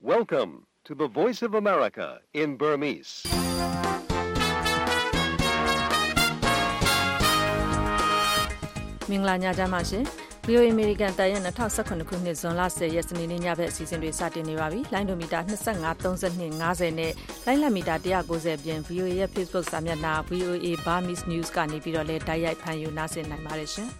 Welcome to the Voice of America in Burmese. ။မင်္ဂလာညချမ်းပါရှင်။ VOA American တန်ရဲ့2019ခုနှစ်ဇွန်လ10ရက်စနေနေ့ညဘက်အစီအစဉ်တွေစတင်နေပါပြီ။လိုင်းဒိုမီတာ25 32 50နဲ့လိုင်းလတ်မီတာ190ပြင် VOA ရဲ့ Facebook စာမျက်နှာ VOA Burmese News ကနေပြီးတော့လည်းတိုက်ရိုက်ဖန်ယူနားဆင်နိုင်ပါတယ်ရှင်။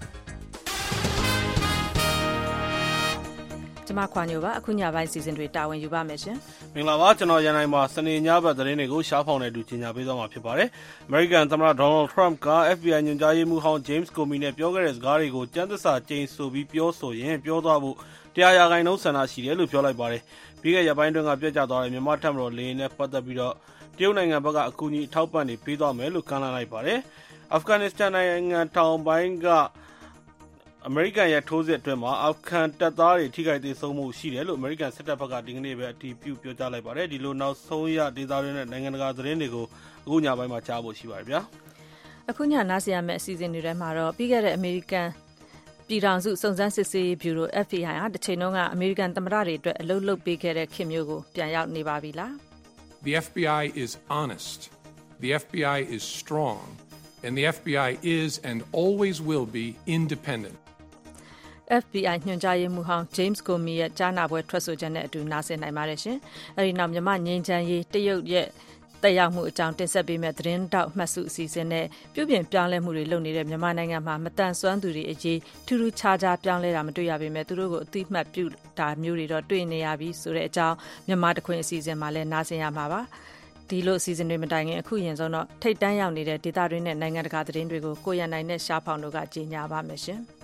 ကျွန်မခွာညိုပါအခုညပိုင်းစီစဉ်တွေတာဝန်ယူပါမယ်ရှင်မင်္ဂလာပါကျွန်တော်ရန်နိုင်မှာစနေညဘက်သတင်းတွေကိုရှားဖောင်နဲ့တူကြီးညာပေးသွားမှာဖြစ်ပါတယ်။ American သမ္မတ Donald Trump က FBI ညွှန်ကြားရေးမှူးဟောင်း James Comey နဲ့ပြောခဲ့တဲ့စကားတွေကိုကျမ်းသစ္စာကျိန်ဆိုပြီးပြောဆိုရင်ပြောသွားဖို့100%ဆန္ဒရှိတယ်လို့ပြောလိုက်ပါတယ်။ပြီးခဲ့ရက်ပိုင်းတွင်ကပြတ်ကျသွားတဲ့မြန်မာတပ်မတော်လေယာဉ်နဲ့ပတ်သက်ပြီးတော့တရုတ်နိုင်ငံဘက်ကအကူအညီအထောက်ပံ့တွေပေးသွားမယ်လို့ကမ်းလှမ်းလိုက်ပါတယ်။ Afghanistan နိုင်ငံတောင်ပိုင်းကအမေရိကန်ရဲ့ထိုးစစ်အတွင်းမှာအာဖဂန်တပ်သားတွေထိခိုက်သေဆုံးမှုရှိတယ်လို့အမေရိကန်စစ်တပ်ဘက်ကဒီကနေ့ပဲအတည်ပြုပြောကြားလိုက်ပါတယ်။ဒီလိုနောက်ဆုံးရဒေသတွေနဲ့နိုင်ငံတကာသတင်းတွေကိုအခုညပိုင်းမှာကြားဖို့ရှိပါတယ်ဗျာ။အခုညနားဆင်ရမယ့်အစီအစဉ်တွေထဲမှာတော့ပြီးခဲ့တဲ့အမေရိကန်ပြည်ထောင်စုစုံစမ်းစစ်ဆေးရေးဗျူရို FBI ဟာတစ်ချိန်လုံးကအမေရိကန်သမ္မတတွေအတွက်အလုပ်လုပ်ပေးခဲ့တဲ့ခင်မျိုးကိုပြန်ရောက်နေပါပြီလား။ The FBI is honest. The FBI is strong. And the FBI is and always will be independent. FBI ညွှန်ကြားရေးမှူးဟောင်း James Comey ရဲ့ကြားနာပွဲထွက်ဆိုချက်နဲ့အတူနားဆင်နိုင်ပါတယ်ရှင်။အဲဒီနောက်မြန်မာငြိမ်းချမ်းရေးတရုတ်ရဲ့တက်ရောက်မှုအကြောင်းတင်ဆက်ပေးမယ့်သတင်းတောက်မှတ်စုအစီအစဉ်နဲ့ပြုပြင်ပြောင်းလဲမှုတွေလုပ်နေတဲ့မြန်မာနိုင်ငံမှာမတန်ဆွမ်းသူတွေအရေးထူးထူးခြားခြားပြောင်းလဲတာမတွေ့ရပေမဲ့သူတို့ကိုအသိမှတ်ပြုတာမျိုးတွေတော့တွေ့နေရပြီဆိုတဲ့အကြောင်းမြန်မာတခွင်အစီအစဉ်မှာလည်းနားဆင်ရမှာပါ။ဒီလိုအစီအစဉ်တွေမတိုင်ခင်အခုရင်ဆုံးတော့ထိတ်တန်းရောက်နေတဲ့ဒေသတွင်းနဲ့နိုင်ငံတကာသတင်းတွေကိုကိုရန်နိုင်နဲ့ရှားဖောင်တို့ကကြီးညာပါမယ်ရှင်။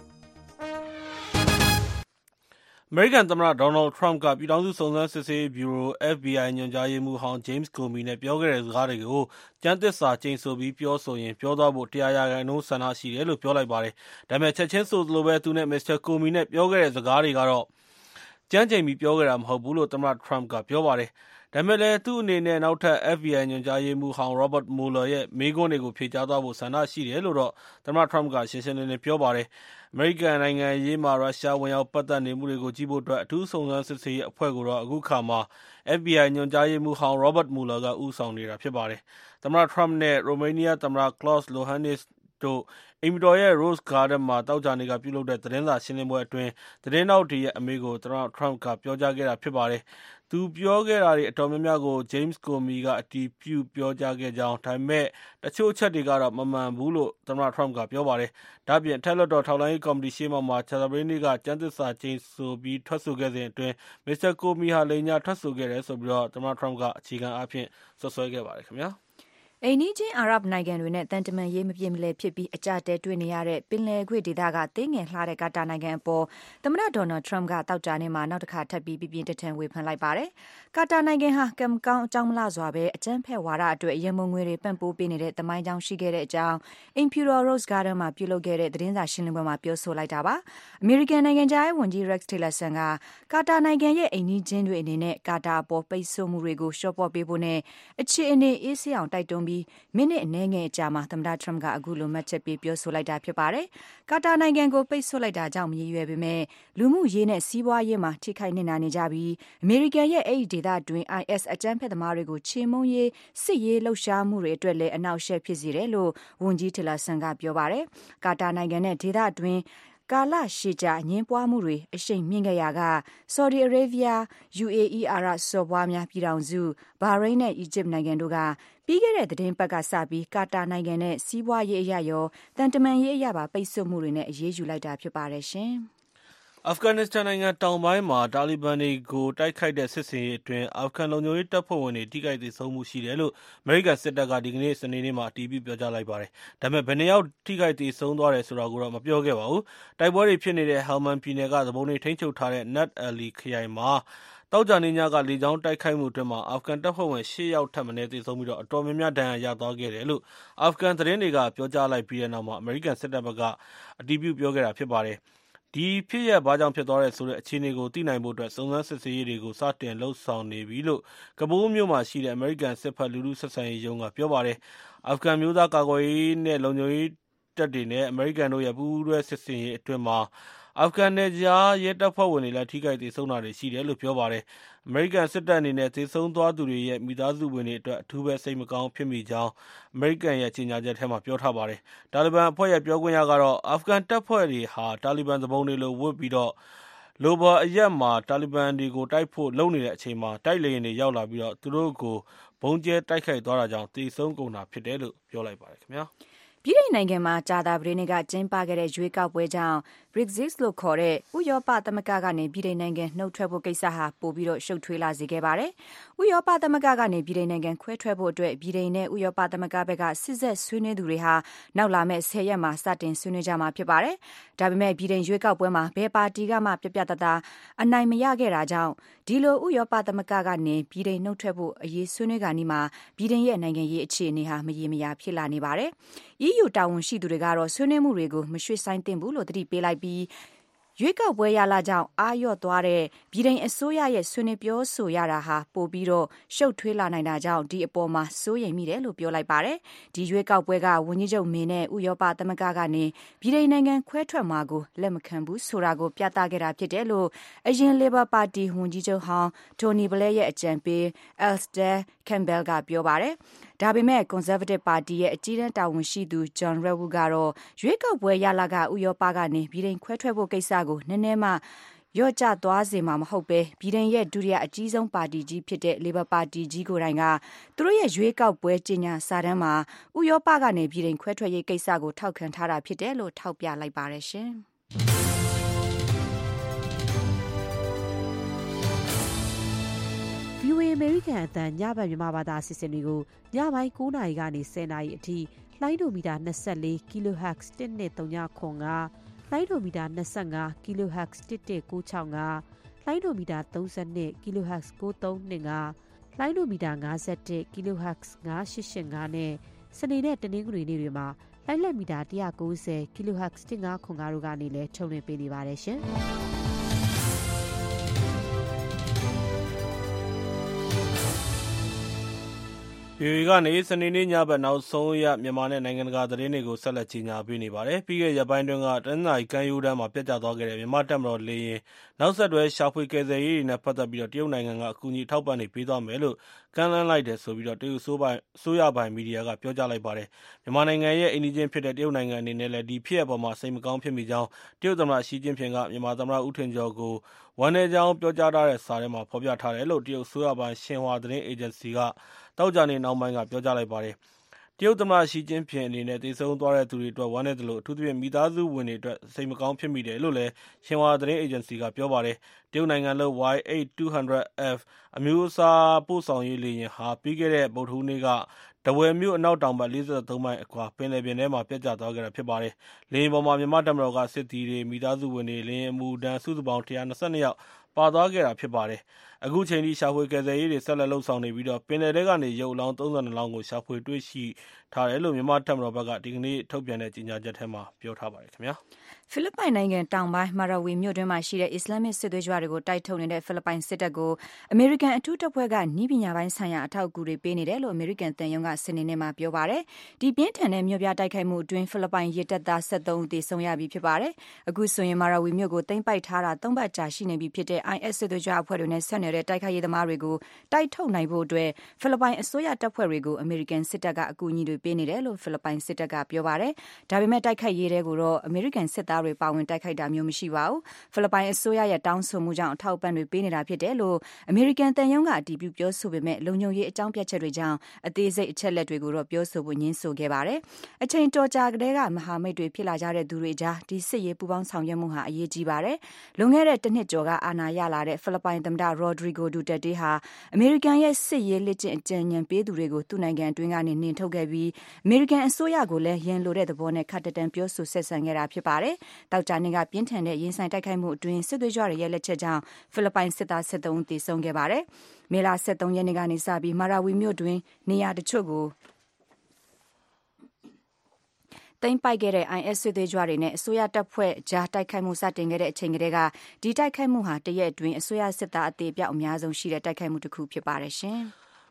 အမေရိကန်သမ္မတ Donald Trump ကပြည်ထောင်စုစုံစမ်းစစ်ဆေးရေးဗျူရို FBI ညွှန်ကြားရေးမှူးဟောင်း James Comey နဲ့ပြောခဲ့တဲ့စကားတွေကိုကျမ်းသစ္စာကျိန်ဆိုပြီးပြောဆိုရင်ပြောသွားဖို့100%ဆန္ဒရှိတယ်လို့ပြောလိုက်ပါတယ်။ဒါပေမဲ့ချက်ချင်းဆိုသလိုပဲသူနဲ့ Mr. Comey နဲ့ပြောခဲ့တဲ့စကားတွေကတော့ကျမ်းကျိန်ပြီးပြောခဲ့တာမဟုတ်ဘူးလို့သမ္မတ Trump ကပြောပါတယ်။ဒါပေမဲ့လည်းသူ့အနေနဲ့နောက်ထပ် FBI ညွှန်ကြားရေးမှူးဟောင်း Robert Mueller ရဲ့မေးခွန်းတွေကိုဖြေကြားသွားဖို့ဆန္ဒရှိတယ်လို့တော့သမ္မတ Trump ကရှင်းရှင်းလင်းလင်းပြောပါတယ်။အမေရိကန်နိုင်ငံရေးမှာရုရှားဝင်ရောက်ပတ်သက်နေမှုတွေကိုကြည့်ဖို့အတွက်အထူးစုံစမ်းစစ်ဆေးရေးအဖွဲ့ကိုတော့အခုခါမှာ FBI ညွှန်ကြားရေးမှူးဟောင်း Robert Mueller ကဦးဆောင်နေတာဖြစ်ပါတယ်။သမ္မတ Trump နဲ့ ရိုမေးနီးယားသမ္မတ Klaus Lohannis တို့အိမ်ဖြူတော်ရဲ့ Rose Garden မှာသောကြာနေ့ကပြုလုပ်တဲ့သတင်းစာရှင်းလင်းပွဲအတွင်းသတင်းတောက်တွေရဲ့အမေးကိုသမ္မတ Trump ကပြောကြားခဲ့တာဖြစ်ပါတယ်။သူပြောခဲ့တာတွေအတော်များများကို James Comey ကအတည်ပြုပြောကြားခဲ့ကြောင်းဒါပေမဲ့တချို့အချက်တွေကတော့မမှန်ဘူးလို့သမ္မတ Trump ကပြောပါတယ်။ဒါ့အပြင်အထက်လွှတ်တော်ထောက်လှမ်းရေးကော်မတီရှေ့မှောက်မှာကြာသပတေးနေ့ကကျမ်းသစ္စာကျိန်ဆိုပြီးထွက်ဆိုခဲ့စဉ်အတွင်း Mr. Comey ဟာလိမ်ညာထွက်ဆိုခဲ့တယ်ဆိုပြီးသမ္မတ Trump ကအခြေခံအားဖြင့်စွပ်စွဲခဲ့ပါတယ်ခင်ဗျာ။အိမ်နီးချင်းအာရပ်နိုင်ငံတွေနဲ့တန်တမန်ရေးမပြေမလည်ဖြစ်ပြီးအကြတဲတွေ့နေရတဲ့ပင်လယ်ကွေ့ဒေသကသေးငယ်လှတဲ့ကာတာနိုင်ငံအပေါ်သမ္မတဒေါ်နယ်ထရမ့်ကတောက်ကြနေ့မှာနောက်တစ်ခါထပ်ပြီးပြင်းထန်ဝေဖန်လိုက်ပါတယ်။ကာတာနိုင်ငံဟာကံကောင်းအကြောင်းမလှစွာပဲအကြမ်းဖက်ဝါဒအတွက်ရမုံငွေတွေပံ့ပိုးပေးနေတဲ့သမိုင်းကြောင်းရှိခဲ့တဲ့အကြောင်းအိမ်ဖြူတော် Rose Garden မှာပြုလုပ်ခဲ့တဲ့သတင်းစာရှင်းလင်းပွဲမှာပြောဆိုလိုက်တာပါ။အမေရိကန်နိုင်ငံသားရေးဝန်ကြီး Rex Tillerson ကကာတာနိုင်ငံရဲ့အိမ်နီးချင်းတွေအနေနဲ့ကာတာအပေါ်ပိတ်ဆို့မှုတွေကိုလျှော့ပေါ့ပေးဖို့နဲ့အခြေအနေအေးဆေးအောင်တိုက်တွန်းပြီးမိနစ်အနည်းငယ်အကြာမှာသမ္မတ Trump ကအခုလိုမှတ်ချက်ပေးပြောဆိုလိုက်တာဖြစ်ပါတယ်။ကာတာနိုင်ငံကိုပိတ်ဆို့လိုက်တာကြောင့်မရည်ရွယ်ပေမဲ့လူမှုရေးနဲ့စီးပွားရေးမှာထိခိုက်နစ်နာနေကြပြီးအမေရိကန်ရဲ့အဲ့ဒီဒေသတွင်း IS အကြမ်းဖက်သမားတွေကိုချေမှုန်းရေးစစ်ရေးလှုပ်ရှားမှုတွေအတွက်လည်းအနောက်ရှက်ဖြစ်စေတယ်လို့ဝန်ကြီး Tillerson ကပြောပါတယ်။ကာတာနိုင်ငံနဲ့ဒေသတွင်းကာလရှည်ကြာညှင်းပွားမှုတွေအရှိန်မြင့်ခဲ့ရာကဆော်ဒီအာရေဗျ UAE အာရပ်စော်ဘွားများပြည်ထောင်စုဘာရိန်းနဲ့အီဂျစ်နိုင်ငံတို့ကပြီးခဲ့တဲ့သတင်းပတ်ကစပြီးကာတာနိုင်ငံနဲ့စီးပွားရေးအရရောတန်တမန်ရေးအရပါပိတ်ဆို့မှုတွေနဲ့အရေးယူလိုက်တာဖြစ်ပါတယ်ရှင်။အာဖဂန်နစ္စတန်နိုင်ငံတောင်ပိုင်းမှာတာလီဘန်တွေကိုတိုက်ခိုက်တဲ့စစ်ဆင်ရေးအတွင်းအာဖဂန်လုံခြုံရေးတပ်ဖွဲ့ဝင်တွေထိခိုက်သေဆုံးမှုရှိတယ်လို့အမေရိကန်စစ်တပ်ကဒီကနေ့စနေနေ့မှာအတည်ပြုပြောကြားလိုက်ပါတယ်။ဒါပေမဲ့ဘယ်နှစ်ယောက်ထိခိုက်သေဆုံးသွားတယ်ဆိုတာကိုတော့မပြောခဲ့ပါဘူး။တိုက်ပွဲတွေဖြစ်နေတဲ့ဟယ်မန်ပြည်နယ်ကသဘုံတွေထိန်းချုပ်ထားတဲ့နတ်အလီခရိုင်မှာတောက်ကြနေညကလေကြောင်းတိုက်ခိုက်မှုအတွင်းအာဖဂန်တပ်ဖွဲ့ဝင်၈ယောက်ထပ်မံသေဆုံးပြီးအတော်များများဒဏ်ရာရသွားခဲ့တယ်လို့အာဖဂန်သတင်းတွေကပြောကြားလိုက်ပြီးတဲ့နောက်မှာအမေရိကန်စစ်တပ်ဘက်ကအတည်ပြုပြောခဲ့တာဖြစ်ပါတယ်။ဒီဖြစ်ရပ်ဘာကြောင့်ဖြစ်သွားတယ်ဆိုတဲ့အခြေအနေကိုသိနိုင်ဖို့အတွက်စုံစမ်းစစ်ဆေးရေးတွေကိုစတင်လှုပ်ဆောင်နေပြီလို့ကဘူးမြို့မှာရှိတဲ့အမေရိကန်စစ်ဖက်လူထုဆက်ဆံရေးရုံးကပြောပါတယ်။အာဖဂန်မျိုးသားကာကွယ်ရေးနဲ့လုံခြုံရေးတပ်တွေနဲ့အမေရိကန်တို့ရဲ့ပူးတွဲစစ်ဆင်ရေးအတွင်းမှာအာဖဂန်နယ်ခြားရဲတပ်ဖွဲ့ဝင်တွေလည်းထိခိုက်သေဆုံးတာတွေရှိတယ်လို့ပြောပါတယ်။ အမေရိကန်စစ်တပ်အနေနဲ့သေဆုံးသွားသူတွေရဲ့မိသားစုဝင်တွေအတွက်အထူးပဲစိတ်မကောင်းဖြစ်မိကြောင်းအမေရိကန်ရဲ့ကြေညာချက်ထဲမှာပြောထားပါတယ်။ တာလီဘန်အဖွဲ့ရဲ့ပြောခွင့်ရကတော့အာဖဂန်တပ်ဖွဲ့တွေဟာတာလီဘန်သူပုန်တွေလိုဝတ်ပြီးလိုဘာအရပ်မှာတာလီဘန်တွေကိုတိုက်ဖို့လုပ်နေတဲ့အချိန်မှာတိုက်လေယာဉ်တွေရောက်လာပြီးသူတို့ကိုဗုံးကျဲတိုက်ခိုက်သွားတာကြောင့်သေဆုံးကုန်တာဖြစ်တယ်လို့ပြောလိုက်ပါတယ်ခင်ဗျာ။ဗြိတိန်နိုင်ငံမှာကြာသပတေးနေ့ကကျင်းပခဲ့တဲ့ရွေးကောက်ပွဲကြောင့် Brexit လို့ခေါ်တဲ့ဥရောပသမဂ္ဂကနေဗြိတိန်နိုင်ငံနှုတ်ထွက်ဖို့ကိစ္စဟာပိုပြီးရှုပ်ထွေးလာစေခဲ့ပါတယ်။ဥရောပသမဂ္ဂကနေဗြိတိန်နိုင်ငံခွဲထွက်ဖို့အတွက်ဗြိတိန်နဲ့ဥရောပသမဂ္ဂဘက်ကစစ်ဆက်ဆွေးနွေးသူတွေဟာနောက်လာမယ့်10 ရက်မှာစတင်ဆွေးနွေးကြမှာဖြစ်ပါတယ်။ဒါပေမဲ့ဗြိတိန်ရွေးကောက်ပွဲမှာဘယ်ပါတီကမှပြတ်သားအနိုင်မရခဲ့တာကြောင့်ဒီလိုဥရောပသမဂ္ဂကနေဗြိတိန်နှုတ်ထွက်ဖို့အရေးဆွေးနွေးကနီးမှာဗြိတိန်ရဲ့နိုင်ငံရေးအခြေအနေဟာမရေမရာဖြစ်လာနေပါတယ်။ EU တာဝန်ရှိသူတွေကတော့ဆွေးနွေးမှုတွေကိုမရွှေ့ဆိုင်းသင့်ဘူးလို့သတိပေးလိုက်ပြီးရွေးကောက်ပွဲရလဒ်ကြောင့်အားလျော့သွားတဲ့ဗြိတိန်အစိုးရရဲ့ဆွေးနွေးပြောဆိုရတာဟာပိုပြီးရှုပ်ထွေးလာနိုင်တာကြောင့်ဒီအပေါ်မှာစိုးရိမ်မိတယ်လို့ပြောလိုက်ပါတယ်။ဒီရွေးကောက်ပွဲကဝန်ကြီးချုပ်မေနဲ့ဥရောပသမဂ္ဂကနေဗြိတိန်နိုင်ငံခွဲထွက်မှာကိုလက်မခံဘူးဆိုတာကိုပြသခဲ့တာဖြစ်တယ်လို့အရင် Labour ပါတီဝန်ကြီးချုပ်ဟောင်း Tony Blair ရဲ့အကြံပေး Alastair Campbell ကပြောပါတယ်။ဒါပေမဲ့ Conservative ပါတီရဲ့အကြီးတန်းတာဝန်ရှိသူ John Redwood ကတော့ရွေးကောက်ပွဲရလဒ်ကဥရောပကနေဗြိတိန်ခွဲထွက်ဖို့ကိစ္စကိုနည်းနည်းမှလျော့ကျသွားစေမှာမဟုတ်ပဲဗြိတိန်ရဲ့ဒုတိယအကြီးဆုံးပါတီကြီးဖြစ်တဲ့ Labour ပါတီကြီးကိုယ်တိုင်ကသူတို့ရဲ့ရွေးကောက်ပွဲကြေညာစာတမ်းမှာဥရောပကနေဗြိတိန်ခွဲထွက်ရေးကိစ္စကိုထောက်ခံထားတာဖြစ်တယ်လို့ထောက်ပြလိုက်ပါတယ်ရှင်။ VOA အမေရိကန်အသံညဘက်မြန်မာဘာသာအစီအစဉ်တွေကိုညပိုင်း9 နာရီကနေ10 နာရီအထိလိုင်းဒိုမီတာ24 kHz 1239လိုင်းဒိုမီတာ25 kHz 11965လိုင်းဒိုမီတာ32 kHz 9325လိုင်းဒိုမီတာ51 kHz 9885နဲ့စနေနဲ့တနင်္ဂနွေနေ့တွေမှာလိုင်းလက်မီတာ190 kHz 1505တို့ကနေလည်းထုတ်လွှင့်ပေးနေပါတယ်ရှင်။ VOA ကနေစနေနေ့ညဘက်နောက်ဆုံးရမြန်မာနဲ့နိုင်ငံတကာသတင်းတွေကိုဆက်လက်ကြီးညာပေးနေပါတယ်။ပြီးခဲ့ရက်ပိုင်းတွင်ကတနင်္သာရီကမ်းရိုးတန်းမှာပြတ်ကျသွားခဲ့တဲ့မြန်မာတပ်မတော်လေယာဉ်နောက်ဆက်တွဲရှာဖွေကယ်ဆယ်ရေးတွေနဲ့ပတ်သက်ပြီးတရုတ်နိုင်ငံကအကူအညီထောက်ပံ့တွေပေးသွားမယ်လို့ကမ်းလှမ်းလိုက်တယ်ဆိုပြီးတရုတ်အစိုးရပိုင်မီဒီယာကပြောကြားလိုက်ပါတယ်။မြန်မာနိုင်ငံရဲ့အိမ်နီးချင်းဖြစ်တဲ့တရုတ်နိုင်ငံအနေနဲ့လည်းဒီဖြစ်ရပ်ပေါ်မှာစိတ်မကောင်းဖြစ်မိကြောင်းတရုတ်သမ္မတရှီကျင့်ဖျင်ကမြန်မာသမ္မတဦးထင်ကျော်ကိုဝမ်းနည်းကြောင်းပြောကြားထားတဲ့စာထဲမှာဖော်ပြထားတယ်လို့တရုတ်အစိုးရပိုင်ရှင်ဟွာသတင်းအေဂျင်စီကသောကြာနေ့နှောင်းပိုင်းကပြောကြားလိုက်ပါတယ်။တရုတ်သမ္မတရှီကျင့်ဖျင်အနေနဲ့သေဆုံးသွားတဲ့သူတွေအတွက်ဝမ်းနည်းသလိုအထူးသဖြင့်မိသားစုဝင်တွေအတွက်စိတ်မကောင်းဖြစ်မိတယ်လို့လည်းရှင်ဟွာသတင်းအေဂျင်စီကပြောပါတယ်။တရုတ်နိုင်ငံလုပ် Y-8-200F အမျိုးအစားပို့ဆောင်ရေးလေယာဉ်ဟာပြီးခဲ့တဲ့ဗုဒ္ဓဟူးနေ့ကထားဝယ်မြို့အနောက်တောင်ဘက်43မိုင်အကွာပင်လယ်ပြင်ထဲမှာပြတ်ကျသွားခဲ့တာဖြစ်ပါတယ်။လေယာဉ်ပေါ်မှာမြန်မာတပ်မတော်ကစစ်သည်တွေမိသားစုဝင်တွေလေယာဉ်အမှုထမ်းစုစုပေါင်း122ယောက်ပါသွားခဲ့တာဖြစ်ပါတယ်။အခုချိန်ထိရှာဖွေကယ်ဆယ်ရေးတွေဆက်လက်လုပ်ဆောင်နေပြီးပင်လယ်ထဲကနေရုပ်အလောင်း32လောင်းကိုရှာဖွေတွေ့ရှိထားတယ်လို့မြန်မာတပ်မတော်ဘက်ကဒီကနေ့ထုတ်ပြန်တဲ့ကြေညာချက်ထဲမှာပြောထားပါတယ်ခင်ဗျာ။ဖိလစ်ပိုင်နိုင်ငံတောင်ပိုင်းမာရာဝီမြို့တွင်းမှာရှိတဲ့အစ္စလာမစ်စစ်သွေးကြွတွေကိုတိုက်ထုတ်နေတဲ့ဖိလစ်ပိုင်စစ်တပ်ကိုအမေရိကန်အထူးတပ်ဖွဲ့ကနည်းပညာပိုင်းဆိုင်ရာအထောက်အကူတွေပေးနေတယ်လို့အမေရိကန်သံရုံးကစနေနေ့မှာပြောပါတယ်။ဒီပြင်းထန်တဲ့မြို့ပြတိုက်ခိုက်မှုအတွင်းဖိလစ်ပိုင်ရဲတပ်သား73ဦးသေဆုံးရပြီဖြစ်ပါတယ်။အခုဆိုရင်မာရာဝီမြို့ကိုသိမ်းပိုက်ထားတာ3ပတ်ကြာရှိနေပြီဖြစ်တဲ့ IS စစ်သွေးကြွအဖွဲ့တွေနဲ့ဆက်နွယ်တဲ့တိုက်ခိုက်ရေးသမားတွေကိုတိုက်ထုတ်နိုင်ဖို့အတွက်ဖိလစ်ပိုင်အစိုးရတပ်ဖွဲ့တွေကိုအမေရိကန်စစ်တပ်ကအကူအညီတွေပေးနေတယ်လို့ဖိလစ်ပိုင်စစ်တပ်ကပြောပါတယ်။ဒါပေမဲ့တိုက်ခိုက်ရေးတွေကိုတော့အမေရိကန်စစ်သားတွေပါဝင်တိုက်ခိုက်တာမျိုးမရှိပါဘူး။ဖိလစ်ပိုင်အစိုးရရဲ့တောင်းဆိုမှုကြောင့်အထောက်အပံ့တွေပေးနေတာဖြစ်တယ်လို့အမေရိကန်သံရုံးကအတည်ပြုပြောဆိုပေမဲ့လုံခြုံရေးအကြောင်းပြချက်တွေကြောင့်အသေးစိတ်အချက်လက်တွေကိုတော့ပြောဆိုဖို့ငြင်းဆိုခဲ့ပါတယ်။အချိန်တော်ကြာကတည်းကမဟာမိတ်တွေဖြစ်လာကြတဲ့သူတွေကြားဒီစစ်ရေးပူးပေါင်းဆောင်ရွက်မှုဟာအရေးကြီးပါတယ်။လွန်ခဲ့တဲ့တစ်နှစ်ကျော်ကအာဏာရလာတဲ့ဖိလစ်ပိုင်သမ္မတရိုဒရီဂိုဒူတက်တေးဟာအမေရိကန်ရဲ့စစ်ရေးလက်ကျင့်အကြံဉာဏ်ပေးသူတွေကိုသူ့နိုင်ငံအတွင်းကနေနှင်ထုတ်ခဲ့ပြီးအမေရိကန်အစိုးရကိုလည်းရန်လိုတဲ့သဘောနဲ့ခပ်တတန်ပြောဆိုဆက်ဆံခဲ့တာဖြစ်ပါတယ်။တောက်ကြနေ့ကပြင်းထန်တဲ့ရင်ဆိုင်တိုက်ခိုက်မှုအတွင်းစစ်သွေးကြွတွေရဲ့လက်ချက်ကြောင့်ဖိလစ်ပိုင်စစ်သား73ဦးသေဆုံးခဲ့ပါတယ်။မေလ23ရက်နေ့ကနေစပြီးမာရာဝီမြို့တွင်နေရာတချို့ကိုသိမ်းပိုက်ခဲ့တဲ့ IS စစ်သွေးကြွတွေနဲ့အစိုးရတပ်ဖွဲ့ကြားတိုက်ခိုက်မှုစတင်ခဲ့တဲ့အချိန်ကတည်းကဒီတိုက်ခိုက်မှုဟာတရက်အတွင်းအစိုးရစစ်သားအသေးအပျောက်အများဆုံးရှိတဲ့တိုက်ခိုက်မှုတစ်ခုဖြစ်ပါတယ်ရှင်။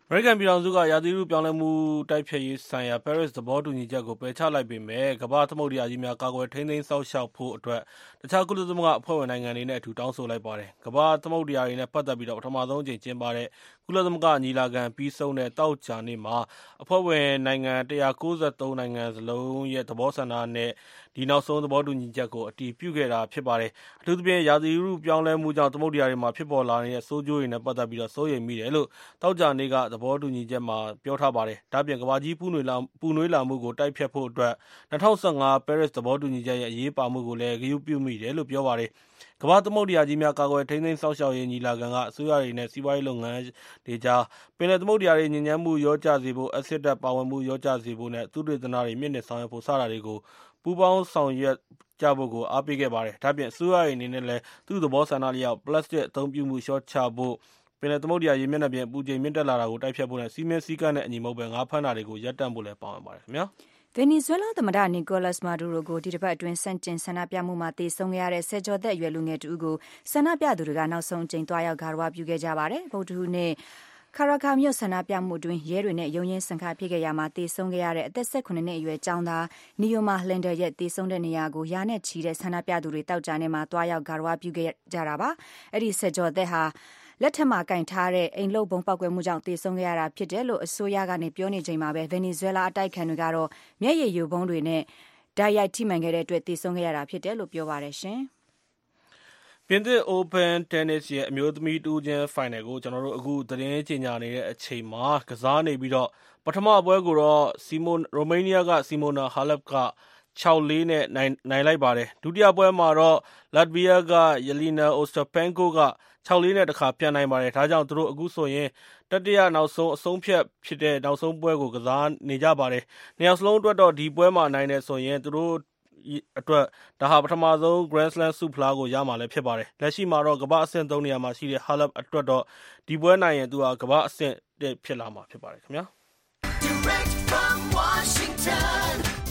အမေရိကန်ပြည်ထောင်စုကရာသီဥတုပြောင်းလဲမှုတိုက်ဖျက်ရေးဆိုင်ရာ Paris သဘောတူညီချက်ကိုပယ်ချလိုက်ပေမဲ့ကမ္ဘာသမုဒ္ဒရာကြီးများကာကွယ်ထိန်းသိမ်းစောင့်ရှောက်ဖို့အတွက်တခြားကုလသမဂ္ဂအဖွဲ့ဝင်နိုင်ငံတွေနဲ့အထူးတောင်းဆိုလိုက်ပါတယ်။ကမ္ဘာသမုဒ္ဒရာတွေနဲ့ပတ်သက်ပြီးပထမဆုံးအကြိမ်ကျင်းပတဲ့ကုလသမဂ္ဂညီလာခံပြီးဆုံးတဲ့သောကြာနေ့မှာအဖွဲ့ဝင်နိုင်ငံ193နိုင်ငံစလုံးရဲ့သဘောဆန္ဒနဲ့ဒီနောက်ဆုံးသဘောတူညီချက်ကိုအတည်ပြုခဲ့တာဖြစ်ပါတယ်။အထူးသဖြင့်ရာသီဥတုပြောင်းလဲမှုကြောင့်သမုဒ္ဒရာတွေမှာဖြစ်ပေါ်လာနေတဲ့ဆိုးကျိုးတွေနဲ့ပတ်သက်ပြီးစိုးရိမ်မိတယ်လို့သောကြာနေ့ကသဘောတူညီချက်မှာပြောထားပါတယ်။ဒါ့အပြင်ကမ္ဘာကြီးပူနွေးလာမှုကိုတိုက်ဖျက်ဖို့အတွက်2015 Paris သဘောတူညီချက်ရဲ့အရေးပါမှုကိုလည်းဂရုပြုမိတယ်လို့ပြောပါတယ်။ကမ္ဘာသမုဒ္ဒရာကြီးများကာကွယ်ထိန်းသိမ်းစောင့်ရှောက်ရေးညီလာခံကအစိုးရတွေနဲ့စီးပွားရေးလုပ်ငန်းတွေကြားပင်လယ်သမုဒ္ဒရာတွေညဉ့်ညမ်းမှုရောကျစေဖို့အက်ဆစ်ဓာတ်ပါဝင်မှုရောကျစေဖို့နဲ့သုတေသနတွေမြင့်တင်ဆောင်ရွက်ဖို့စတာတွေကိုပူးပေါင်းဆောင်ရွက်ကြဖို့ကိုအားပေးခဲ့ပါတယ်။ဒါ့အပြင်အစိုးရတွေအနေနဲ့လည်းသူ့သဘောဆန္ဒလျောက်ပလတ်စတစ်အသုံးပြုမှုလျှော့ချဖို့ပင်လယ်သမုဒ္ဒရာရေမျက်နှာပြင်အပူချိန်မြင့်တက်လာတာကိုတိုက်ဖျက်ဖို့နဲ့စီးမင်းစည်းကမ်းနဲ့အညီမဟုတ်ဘဲငါးဖမ်းတာတွေကိုရပ်တန့်ဖို့လည်းပါဝင်ပါတယ်ခင်ဗျာဗင်နီဇွဲလားသမ္မတနီကိုလတ်မာဒူရိုကိုဒီတစ်ပတ်အတွင်းဆန့်ကျင်ဆန္ဒပြမှုမှာတေဆုံးခဲ့ရတဲ့ဆယ်ကျော်သက်အရွယ်လူငယ်တူကိုဆန္ဒပြသူတွေကနောက်ဆုံးအကြိမ်တွားရောက်ဂါရဝပြုခဲ့ကြပါတယ်။ဗုဒ္ဓဟူးနေ့ကာရာကာမြို့ဆန္ဒပြမှုအတွင်းရဲတွေနဲ့ရုန်းရင်းဆန်ခါဖြစ်ခဲ့ရမှာတေဆုံးခဲ့ရတဲ့အသက်18နှစ်အရွယ်ကျောင်းသားနီယိုမာဟလန်ဒါရဲ့တေဆုံးတဲ့နေရာကိုရာနဲ့ချီတဲ့ဆန္ဒပြသူတွေတောက်ကြနေမှာတွားရောက်ဂါရဝပြုခဲ့ကြတာပါ။အဲ့ဒီဆယ်ကျော်သက်ဟာလက်ထက်မှာကင်ထားတဲ့အိမ်လုတ်ဘုံပောက်ကွဲမှုကြောင့်တေဆုံးခဲ့ရတာဖြစ်တယ်လို့အစိုးရကနေပြောနေချိန်မှာပဲဗင်နီဇွဲလားအတိုက်ခံတွေကတော့မျက်ရည်ယိုဘုံတွေနဲ့ဓာတ်ရိုက်ထိမှန်ခဲ့တဲ့အတွက်တေဆုံးခဲ့ရတာဖြစ်တယ်လို့ပြောပါတယ်ရှင်။ပြင်သစ် Open Tennis ရဲ့အမျိုးသမီးတူးချင်းဖိုင်နယ်ကိုကျွန်တော်တို့အခုသတင်းကြေညာနေတဲ့အချိန်မှာကစားနေပြီးတော့ပထမပွဲကိုတော့ရိုမေးနီးယားကစီမိုနာဟာလက်ပ်က6-4နဲ့နိုင်လိုက်ပါတယ်။ဒုတိယပွဲမှာတော့လတ်ဗီးယားကယလီနာအိုစတာပန်ကိုက6-4နဲ့တခါပြန်နိုင်ပါတယ်။ဒါကြောင့်သူတို့အခုဆိုရင်တတိယနောက်ဆုံးအဆုံးဖြတ်ဖြစ်တဲ့နောက်ဆုံးပွဲကိုကစားနေကြပါတယ်။နှစ်ယောက်စလုံးအတွက်တော့ဒီပွဲမှာနိုင်တယ်ဆိုရင်သူတို့အတွက်ဒါဟာပထမဆုံး Grand Slam ဆုဖလားကိုရမှာလည်းဖြစ်ပါတယ်။လက်ရှိမှာတော့ကမ္ဘာအဆင့်3နေရာမှာရှိတဲ့ Halep အတွက်တော့ဒီပွဲနိုင်ရင်သူဟာကမ္ဘာအဆင့်1ဖြစ်လာမှာဖြစ်ပါတယ်ခင်ဗျာ။ Direct from Washington,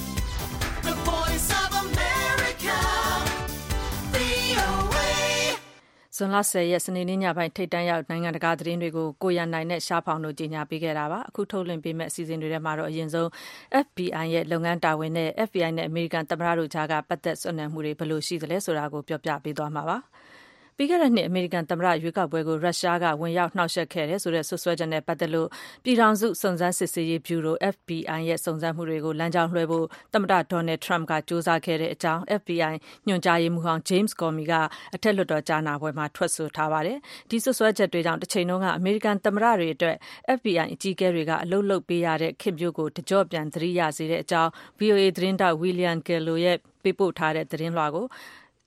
the voice of America, VOA ဇွန်လ10ရက်စနေနေ့ညပိုင်းထိပ်တန်းရောက်နိုင်ငံတကာသတင်းတွေကိုကိုရန်နိုင်နဲ့ရှားဖောင်တို့ကြီးညာပေးခဲ့တာပါအခုထုတ်လွှင့်ပေးမဲ့အစီအစဉ်တွေထဲမှာတော့အရင်ဆုံး FBI ရဲ့လုပ်ငန်းတာဝန်နဲ့ FBI နဲ့အမေရိကန်သမ္မတတို့ကြားကပတ်သက်ဆွေးနွေးမှုတွေဘယ်လိုရှိသလဲဆိုတာကိုပြောပြပေးသွားမှာပါပြီးခဲ့တဲ့နှစ်အမေရိကန်သမ္မတရွေးကောက်ပွဲကိုရုရှားကဝင်ရောက်နှောက်ယှက်ခဲ့တယ်ဆိုတဲ့ဆွဆွဲချက်နဲ့ပတ်သက်လို့ပြည်ထောင်စုစုံစမ်းစစ်ဆေးရေးဗျူရို FBI ရဲ့စုံစမ်းမှုတွေကိုလမ်းကြောင်းလွှဲဖို့သမ္မတဒေါ်နယ်ထရမ့်ကကြိုးစားခဲ့တဲ့အကြောင်း FBI ညွှန်ကြားရေးမှူးဟောင်း James Comey ကအထက်လွှတ်တော်ကြားနာပွဲမှာထွက်ဆိုထားပါတယ်။ဒီဆွဆွဲချက်တွေကြောင့်တစ်ချိန်လုံးကအမေရိကန်သမ္မတတွေအတွက် FBI အကြီးအကဲတွေကအလုပ်လုပ်ပေးရတဲ့ခေတ်မျိုးကိုတကြော့ပြန်သတိရစေတဲ့အကြောင်း VOA သတင်းတောက် William Gallo ရဲ့ပေးပို့ထားတဲ့သတင်းလွှာကို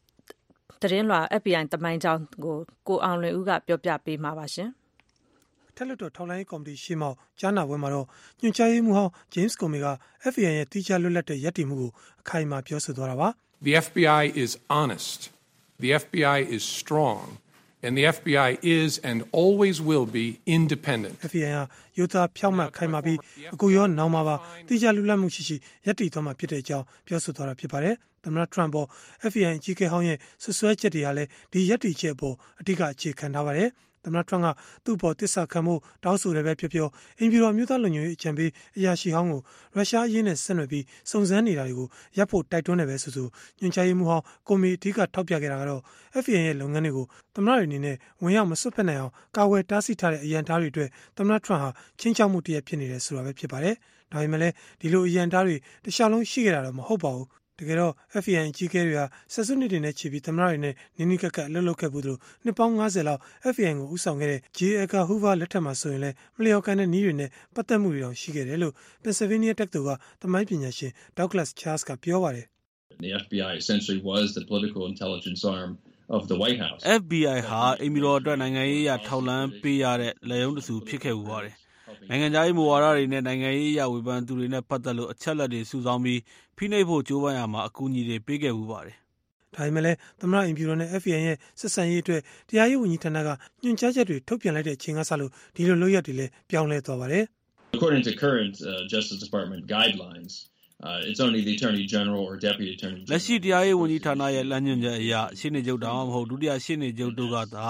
FBI တမိုင်းကြောင်းကိုအောင်လွင်ဦးကပြောပြပေးမှာပါရှင်။ထက်လွတ်တော်ထောက်လိုင်းကော်မတီရှေ့မှောက်ကြားနာပွဲမှာတော့ညွှန်ကြားရေးမှူးဟောင်း James Comey က FBI ရဲ့တိကျလွတ်လပ်တဲ့ယက်တီမှုကိုအခိုင်အမာပြောဆိုသွားတာပါ။ The FBI is honest. The FBI is strong. And the FBI is and always will be independent. FBI ဟာရိုးသားဖြောင့်မတ်ခိုင်မာပြီးအခုရောနောက်မှာပါတိကျလွတ်လပ်မှုရှိယက်တီသွားမှာဖြစ်တဲ့အကြောင်းပြောဆိုသွားတာဖြစ်ပါတယ်။သမ္မတထရမ့်ပေါ် FBI အကြီးအကဲဟောင်းရဲ့ဆွဆွဲချက်တွေဟာလည်းဒီယက်တီချက်ပေါ်အဓိကအခြေခံထားပါတယ်။သမ္မတထရမ့်ကသူ့ပေါ်တစ္ဆာခံမှုတောင်းဆိုတယ်ပဲပြောအင်ဖြူတော်မျိုးသားလုံခြုံရေးအကြံပေးအရာရှိဟောင်းကိုရုရှားအရေးနဲ့ဆက်နွယ်ပြီးစုံစမ်းနေတာတွေကိုရပ်ဖို့တိုက်တွန်းတယ်ပဲဆိုညွှန်ကြားရေးမှူးဟောင်းကိုမီအဓိကထောက်ပြခဲ့တာကတော့ FBI ရဲ့လုပ်ငန်းတွေကိုသမ္မတတွေအနေနဲ့ဝင်ရောက်မစွက်ဖက်နိုင်အောင်ကာကွယ်တားဆီးထားတဲ့အရန်တားတွေအတွက်သမ္မတထရမ့်ဟာချင်းချောက်မှုတရက်ဖြစ်နေတယ်ဆိုတာပဲဖြစ်ပါတယ်။ဒါပေမဲ့လည်းဒီလိုအရန်တားတွေတခြားလုံးရှိခဲ့တာတော့မဟုတ်ပါဘူး။တကယ်တော့ FBI အကြီးအကဲတွေဟာဆက်စုနှစ်တွေနဲ့ချီပြီးသမ္မတတွေနဲ့နီးနီးကပ်ကပ်အလုပ်လုပ်ခဲ့ဘူးလို့နှစ်ပေါင်း90လောက် FBI ကိုဦးဆောင်ခဲ့တဲ့ J. Edgar Hoover လက်ထက်မှာဆိုရင်လည်းမလျော်ကန်တဲ့နည်းတွေနဲ့ပတ်သက်မှုတွေတောင်ရှိခဲ့တယ်လို့ Pennsylvania တက္ကသိုလ်ကသမိုင်းပညာရှင် Douglas Charles ကပြောပါတယ်။ The FBI essentially was the political intelligence arm of the White House. FBI ဟာအိမ်ဖြူတော်အတွက်နိုင်ငံရေးအရထောက်လှမ်းပေးရတဲ့လက်ရုံးတစုဖြစ်ခဲ့ဘူးပါတယ်။နိုင်ငံခြားရေးမူဝါဒတွေနဲ့နိုင်ငံရေးအရဝေဖန်သူတွေနဲ့ပတ်သက်လို့အချက်လက်တွေစုဆောင်းပြီးဖိနှိပ်ဖို့ကြိုးပမ်းရမှာအကူအညီတွေပေးခဲ့ဘူးပါတယ်။ဒါပေမဲ့လည်းသမ္မတအိမ်ဖြူတော်နဲ့ FBI ရဲ့ဆက်ဆံရေးအတွက်တရားရေးဝန်ကြီးဌာနကညွှန်ကြားချက်တွေထုတ်ပြန်လိုက်တဲ့အချိန်ကစလို့ဒီလိုလုပ်ရက်တွေလည်းပြောင်းလဲသွားပါတယ်။ According to current Justice Department guidelines, it's only the Attorney General or Deputy Attorney General. လက်ရှိတရားရေးဝန်ကြီးဌာနရဲ့လမ်းညွှန်ချက်အရရှေ့နေချုပ်ဒါမှမဟုတ်ဒုတိယရှေ့နေချုပ်တို့ကသာ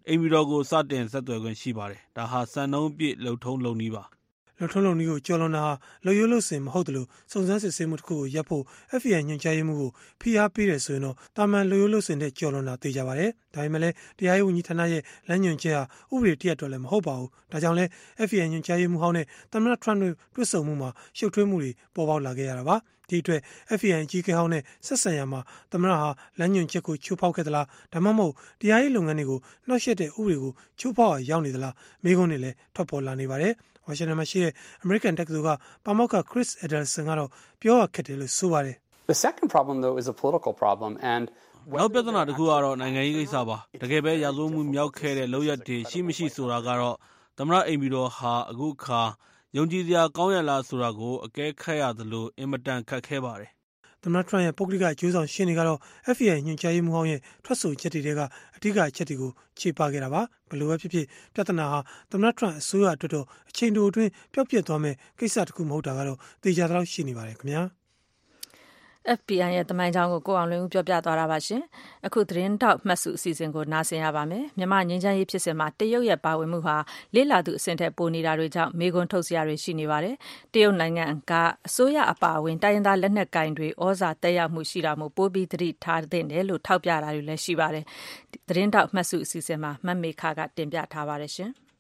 အိမ်ဖြူတော်ကိုစတင်ဆက်သွယ်ခွင့်ရှိပါတယ်။ဒါဟာစံနှုန်းပြည့်လုပ်ထုံးလုပ်နည်းပါ။လုံထုံးလုံနည်းကိုကျော်လွန်တာဟာလုံရိုးလုံစင်မဟုတ်တယ်လို့စုံစမ်းစစ်ဆေးမှုတစ်ခုကိုရပ်ဖို့ FBI ညွှန်ကြားရေးမှူးကိုဖိအားပေးတယ်ဆိုရင်တော့တာမန်လုံရိုးလုံစင်တဲ့ကျော်လွန်တာသိကြပါတယ်။ဒါပေမဲ့လည်းတရားရေးဝန်ကြီးဌာနရဲ့လမ်းညွှန်ချက်ဟာဥပဒေတရက်တော့လည်းမဟုတ်ပါဘူး။ဒါကြောင့်လည်း FBI ညွှန်ကြားရေးမှူးဟောင်းနဲ့သမ္မတ Trump တို့တွေ့ဆုံမှုမှာရှုပ်ထွေးမှုတွေပေါ်ပေါက်လာခဲ့ရတာပါ။ဒီအတွက် FBI အကြီးအကဲဟောင်းနဲ့ဆက်ဆံရမှာသမ္မတဟာလမ်းညွှန်ချက်ကိုချိုးဖောက်ခဲ့သလားဒါမှမဟုတ်တရားရေးလုပ်ငန်းတွေကိုနှောက်ယှက်တဲ့ဥပဒေကိုချိုးဖောက်အောင်ရောက်နေသလားမေးခွန်းတွေလည်းထွက်ပေါ်လာနေပါတယ်။ဝါရှင်တန်မှာရှိတဲ့ American တက္ကသိုလ်ကပါမောက္ခ Chris Adelson ကတော့ပြောရခက်တယ်လို့ဆိုပါတယ်။ The second problem though is a political problem and နောက်ပြဿနာတစ်ခုကတော့နိုင်ငံရေးကိစ္စပါ။တကယ်ပဲရာဇဝတ်မှုမြောက်ခဲ့တဲ့လုပ်ရက်တွေရှိမရှိဆိုတာကတော့သမ္မတအိမ်ဖြူတော်ဟာအခုအခါယုံကြည်စရာကောင်းရလားဆိုတာကိုအကဲခတ်ရသလိုအင်မတန်ခက်ခဲပါတယ်။သမ္မတ Trump ရဲ့ပုဂ္ဂလိကအကျိုးဆောင်ရှင်းနေကတော့ FBI ညွှန်ကြားရေးမှူးဟောင်းရဲ့ထွက်ဆိုချက်တွေကအဓိကအချက်တွေကိုခြေပခဲ့တာပါ။ဘယ်လိုပဲဖြစ်ဖြစ်ပြဿနာဟာသမ္မတ Trump အစိုးရအတွက်တော့အချိန်တိုအတွင်းပျောက်ပြက်သွားမဲ့ကိစ္စတစ်ခုမဟုတ်တာကတော့သေချာသလောက်ရှိနေပါတယ်ခင်ဗျာ။ FBI ရဲ့သမိုင်းကြောင်းကိုကိုအောင်လွင်ဦးပြောပြသွားတာပါရှင်။အခုသတင်းတောက်မှတ်စုအစီအစဉ်ကိုနားဆင်ရပါမယ်။မြန်မာငြိမ်းချမ်းရေးဖြစ်စဉ်မှာတရုတ်ရဲ့ပါဝင်မှုဟာလေ့လာသူအဆင့်ထက်ပိုနေတာတွေကြောင့်မေးခွန်းထုတ်စရာတွေရှိနေပါတယ်။တရုတ်နိုင်ငံကအစိုးရအပါအဝင်တိုင်းရင်းသားလက်နက်ကိုင်တွေဩဇာတက်ရောက်မှုရှိတာမို့ပိုပြီးသတိထားသင့်တယ်လို့ထောက်ပြတာတွေလည်းရှိပါတယ်။သတင်းတောက်မှတ်စုအစီအစဉ်မှာမမေခကတင်ပြထားပါတယ်ရှင်။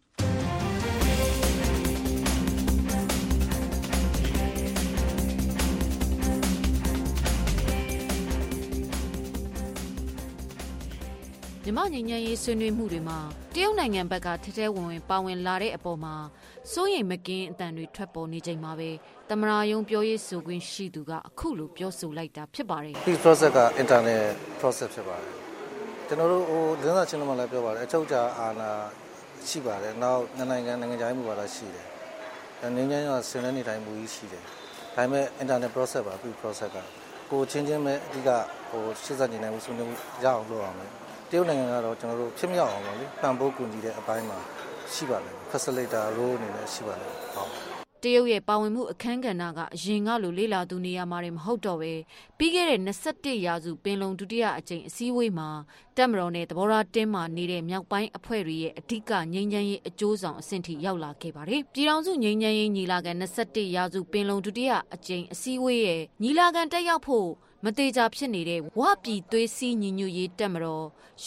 မြန်မာငြိမ်းချမ်းရေးဆွေးနွေးမှုတွေမှာတရုတ်နိုင်ငံဘက်ကထဲထဲဝင်ဝင်ပါဝင်လာတဲ့အပေါ်မှာစိုးရိမ်မကင်းအတန်တွေထွက်ပေါ်နေချိန်မှာပဲသမရာယုံပြောရေးဆိုခွင့်ရှိသူကအခုလိုပြောဆိုလိုက်တာဖြစ်ပါတယ်။ Peace process က internet process ဖြစ်ပါတယ်။ကျွန်တော်တို့သတင်းစာရှင်းလင်းပွဲလည်းပြောပါတယ်အချုပ်အခြာအာဏာရှိပါတယ်။နောက်နိုင်ငံခြားရေးမူဝါဒရှိတယ်။ငြိမ်းချမ်းရေးဆင်နွှဲနေတိုင်းမူကြီးရှိတယ်။ဒါပေမဲ့ internet process ပါ Peace process ကကိုချင်းချင်းပဲအဓိကရှေ့ဆက်နေနိုင်မှုဆွေးနွေးမှုရအောင်လုပ်အောင်မယ်တရုတ်နိုင်ငံကတော့ကျွန်တော်တို့ဖြစ်မြောက်အောင်ပါလေပံ့ပိုးကူညီတဲ့အပိုင်းမှာရှိပါလိမ့်မယ် facilitator role အနေနဲ့ရှိပါလိမ့်မယ်ဟုတ်တရုတ်ရဲ့ပါဝင်မှုအခမ်းကဏ္ဍကအရင်ကလိုလေ့လာသူနေရာမှာမဟုတ်တော့ပဲပြီးခဲ့တဲ့21ရာစုပင်လုံဒုတိယအကြိမ်အစည်းအဝေးမှာတပ်မတော်နဲ့သဘောထားတင်းမာနေတဲ့မြောက်ပိုင်းအဖွဲ့တွေရဲ့အဓိကငြိမ်းချမ်းရေးအကျိုးဆောင်အဆင့်ထိရောက်လာခဲ့ပါတယ်။ပြည်ထောင်စုငြိမ်းချမ်းရေးညီလာခံ21ရာစုပင်လုံဒုတိယအကြိမ်အစည်းအဝေးရဲ့ညီလာခံတက်ရောက်ဖို့မတေချာဖြစ်နေတဲ့ဝပြည်သွေးစည်းညီညွတ်ရေးတပ်မတော်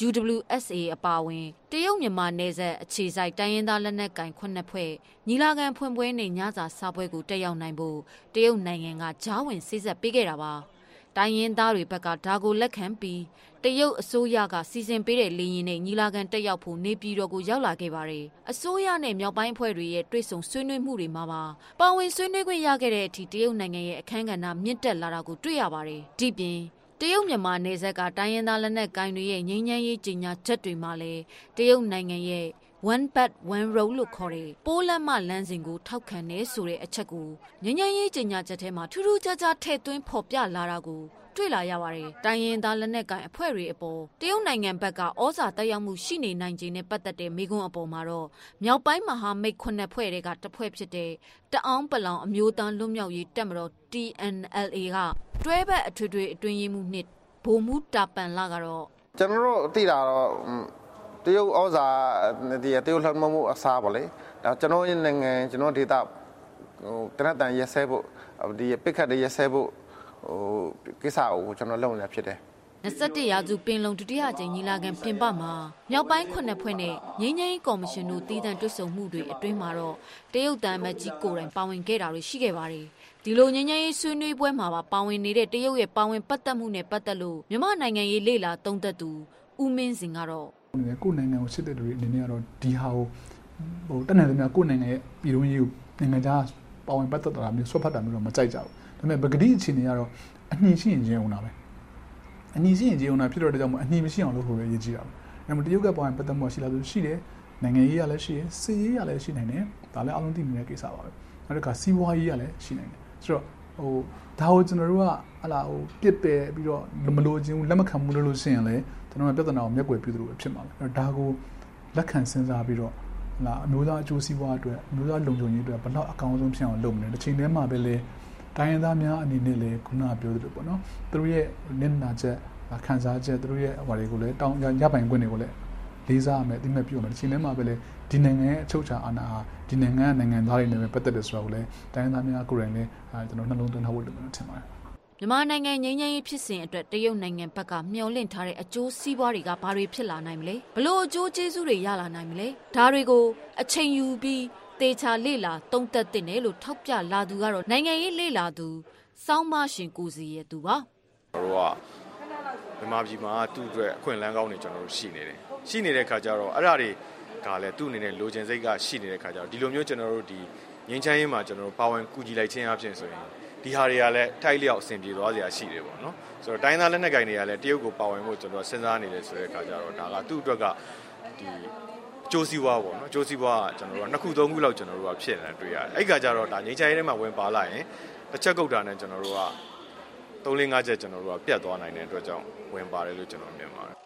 UWSA အပါအဝင်တရုတ်မြန်မာနယ်စပ်အခြေစိုက်တိုင်းရင်းသားလက်နက်ကိုင်9ဖွဲ့ညီလာခံဖွင့်ပွဲနဲ့ညစာစားပွဲကိုတက်ရောက်နိုင်ဖို့တရုတ်နိုင်ငံကကြားဝင်စေ့စပ်ပေးခဲ့တာပါ။တိုင်းရင်းသားတွေဘက်ကဒါကိုလက်ခံပြီးတရုတ်အစိုးရကစီစဉ်ပေးတဲ့လေယာဉ်နဲ့ညီလာခံတက်ရောက်ဖို့နေပြည်တော်ကိုရောက်လာခဲ့ပါတယ်။အစိုးရနဲ့မြောက်ပိုင်းအဖွဲ့တွေရဲ့တွေ့ဆုံဆွေးနွေးမှုတွေမှာပါဝင်ဆွေးနွေးခွင့်ရခဲ့တဲ့အထိတရုတ်နိုင်ငံရဲ့အခမ်းကဏ္ဍမြင့်တက်လာတာကိုတွေ့ရပါတယ်။ဒီပြင်တရုတ်မြန်မာနယ်စပ်ကတိုင်းရင်းသားလက်နက်ကိုင်တွေရဲ့ငြိမ်းချမ်းရေးကြေညာချက်တွေမှာလည်းတရုတ်နိုင်ငံရဲ့ One Belt One Road လို့ခေါ်တဲ့ပိုးလမ်းမလမ်းစဉ်ကိုထောက်ခံနေဆိုတဲ့အချက်ကိုငြိမ်းချမ်းရေးကြေညာချက်ထဲမှာထူးထူးခြားခြားထည့်သွင်းဖော်ပြလာတာကိုတွေ့လာရပါတယ်။တိုင်းရင်းသားလက်နက်ကိုင်အဖွဲ့တွေအပေါ်တရုတ်နိုင်ငံဘက်ကဩဇာတက်ရောက်မှုရှိနေနိုင်ခြင်းနဲ့ပတ်သက်တဲ့မေးခွန်းအပေါ်မှာတော့မြောက်ပိုင်းမဟာမိတ်9ဖွဲ့တွေကတစ်ဖွဲ့ဖြစ်တဲ့တအောင်းပလောင်အမျိုးသားလွတ်မြောက်ရေးတပ်မတော် TNLA ကတွဲဘက်အထွေထွေအတွင်းရေးမှူးနှစ်ဗိုလ်မှူးတာပန်လာကတော့ကျွန်တော်တို့သိတာတော့တရုတ်ဩဇာတရုတ်လှမ်းမှုအစားပါလေဒါကျွန်တော်နိုင်ငံကျွန်တော်ဒေသတနက်တန်ရက်စဲဖို့ဒီပစ်ခတ်တဲ့ရက်စဲဖို့ကိစ္စကိုကျွန်တော်လုပ်နေတာဖြစ်တယ် 21ရာစုပင်လုံဒုတိယအကြိမ်ညီလာခံပြင်ပမှာမြောက်ပိုင်း9ဖွဲ့နဲ့ငြိမ်းချမ်းရေးကော်မရှင်တို့တည်တံ့တွဲဆုံမှုတွေအတွင်းမှာတော့တရုတ်တန်မကြီးကိုယ်တိုင်ပါဝင်ခဲ့တာတွေရှိခဲ့ပါတယ်ဒီလိုငြိမ်းချမ်းရေးဆွေးနွေးပွဲမှာပါဝင်နေတဲ့တရုတ်ရဲ့ပါဝင်ပတ်သက်မှုနဲ့ပတ်သက်လို့မြန်မာနိုင်ငံရေးလေ့လာသုံးသပ်သူဦးမင်းစင်ကတော့ကိုယ်နိုင်ငံကိုစစ်တဲ့လူတွေအနေနဲ့ကတော့ဒီဟာကိုတက်နိုင်သမျှကိုယ်နိုင်ငံရဲ့ပြည်တွင်းရေးကိုနိုင်ငံခြားပါဝင်ပတ်သက်တာမျိုးဆွတ်ဖတ်တာမျိုးတော့မကြိုက်ကြဘူးဒါပေမဲ့ပကတိအခြေအနေကတော့အနှီးရှိရင်ကျင်းအောင်တာပဲအနှီးရှိရင်ကျင်းအောင်တာဖြစ်တော့တဲ့ကြောင့်အနှီးမရှိအောင်လုပ်ဖို့ပဲရည်ကြည့်တာပဲ။အဲ့မှာတရုတ်ကပါဝင်ပတ်သက်မှုရှိလာလို့ရှိတယ်နိုင်ငံရေးရလည်းရှိတယ်စစ်ရေးရလည်းရှိနိုင်တယ်ဒါလည်းအလုံးသိနေတဲ့ကိစ္စပါပဲ။နောက်တစ်ခါစီးပွားရေးရလည်းရှိနိုင်တယ်။ဆိုတော့ဒါကိုကျွန်တော်တို့ကပြစ်ပယ်ပြီးတော့မလိုချင်ဘူးလက်မခံဘူးလို့ရှိရင်လည်းကျွန်တော်ကပြဿနာကိုမျက်ကွယ်ပြုသလိုပဲဖြစ်မှာပဲ။အဲ့ဒါကိုလက်ခံစဉ်းစားပြီးတော့အမျိုးသားအကျိုးစီးပွားအတွက်အမျိုးသားလုံခြုံရေးအတွက်ဘယ်တော့အကောင်းဆုံးဖြစ်အောင်လုပ်မလဲ။တစ်ချိန်တည်းမှာပဲလေတိုင်းရင်းသားများအနေနဲ့လည်းခုနပြောသလိုပေါ့နော်သူတို့ရဲ့မျက်နှာချက်ခံစားချက်သူတို့ရဲ့ဟိုတွေကိုလည်းတောင်းရပိုင်ခွင့်တွေကိုလည်းလေးစားရမယ်အတိအမှတ်ပြုရမယ်ဒီချိန်ထဲမှာပဲလေဒီနိုင်ငံရဲ့အချုပ်အခြာအာဏာဟာဒီနိုင်ငံနိုင်ငံသားတွေနဲ့ပဲပတ်သက်တယ်ဆိုတော့လေတိုင်းသားများကိုယ်တိုင်လည်းကျွန်တော်နှလုံးသွင်းထားဖို့လိုမယ်ထင်ပါတယ်မြန်မာနိုင်ငံငြိမ်းချမ်းရေးဖြစ်စဉ်အတွက်တရုတ်နိုင်ငံဘက်ကမျှော်လင့်ထားတဲ့အကျိုးစီးပွားတွေကဘာတွေဖြစ်လာနိုင်မလဲဘလို့အကျိုးကျေးဇူးတွေရလာနိုင်မလဲဒါတွေကိုအချိန်ယူပြီးတေချာလေ့လာသုံးသပ်တင်တယ်လို့ထောက်ပြလာသူကတော့နိုင်ငံရေးလေ့လာသူစောင်းမရှင်ကိုစီရဲ့သူပါတို့ကမြန်မာပြည်မှာသူ့အတွက်အခွင့်အလမ်းကောင်းတွေကျွန်တော်တို့ရှိနေတယ်ရှိနေတဲ့ခါကျတော့အဲ့ဒါတွေကလည်းသူ့အနေနဲ့လိုချင်စိတ်ကရှိနေတဲ့ခါကျတော့ဒီလိုမျိုးကျွန်တော်တို့ဒီငြိမ်းချမ်းရေးမှာကျွန်တော်တို့ပါဝင်ကူညီလိုက်ခြင်းအပြင်ဆိုရင်ဒီဟာတွေကလည်းထိုက်လျောက်အဆင်ပြေသွားစရာရှိတယ်ပေါ့နော်ဆိုတော့တိုင်းသားလက်နက်ကိုင်တွေကလည်းတရုတ်ကိုပါဝင်ဖို့ကျွန်တော်စဉ်းစားနေတယ်ဆိုတဲ့ခါကျတော့ဒါကသူ့အတွက်ကဒီကျိုးစီးပွားပေါ့နော်ကျိုးစီးပွားကကျွန်တော်တို့က2ခု3ခုလောက်ကျွန်တော်တို့ကဖြစ်နေတာတွေ့ရတယ်အဲ့ခါကျတော့ဒါငြိမ်းချမ်းရေးထဲမှာဝင်ပါလာရင်တစ်ချက်ကုတ်တာနဲ့ကျွန်တော်တို့က3-5ချက်ကျွန်တော်တို့ကပြတ်သွားနိုင်တဲ့အတွက်ကြောင့်ဝင်ပါတယ်လို့ကျွန်တော်မြင်ပါတယ်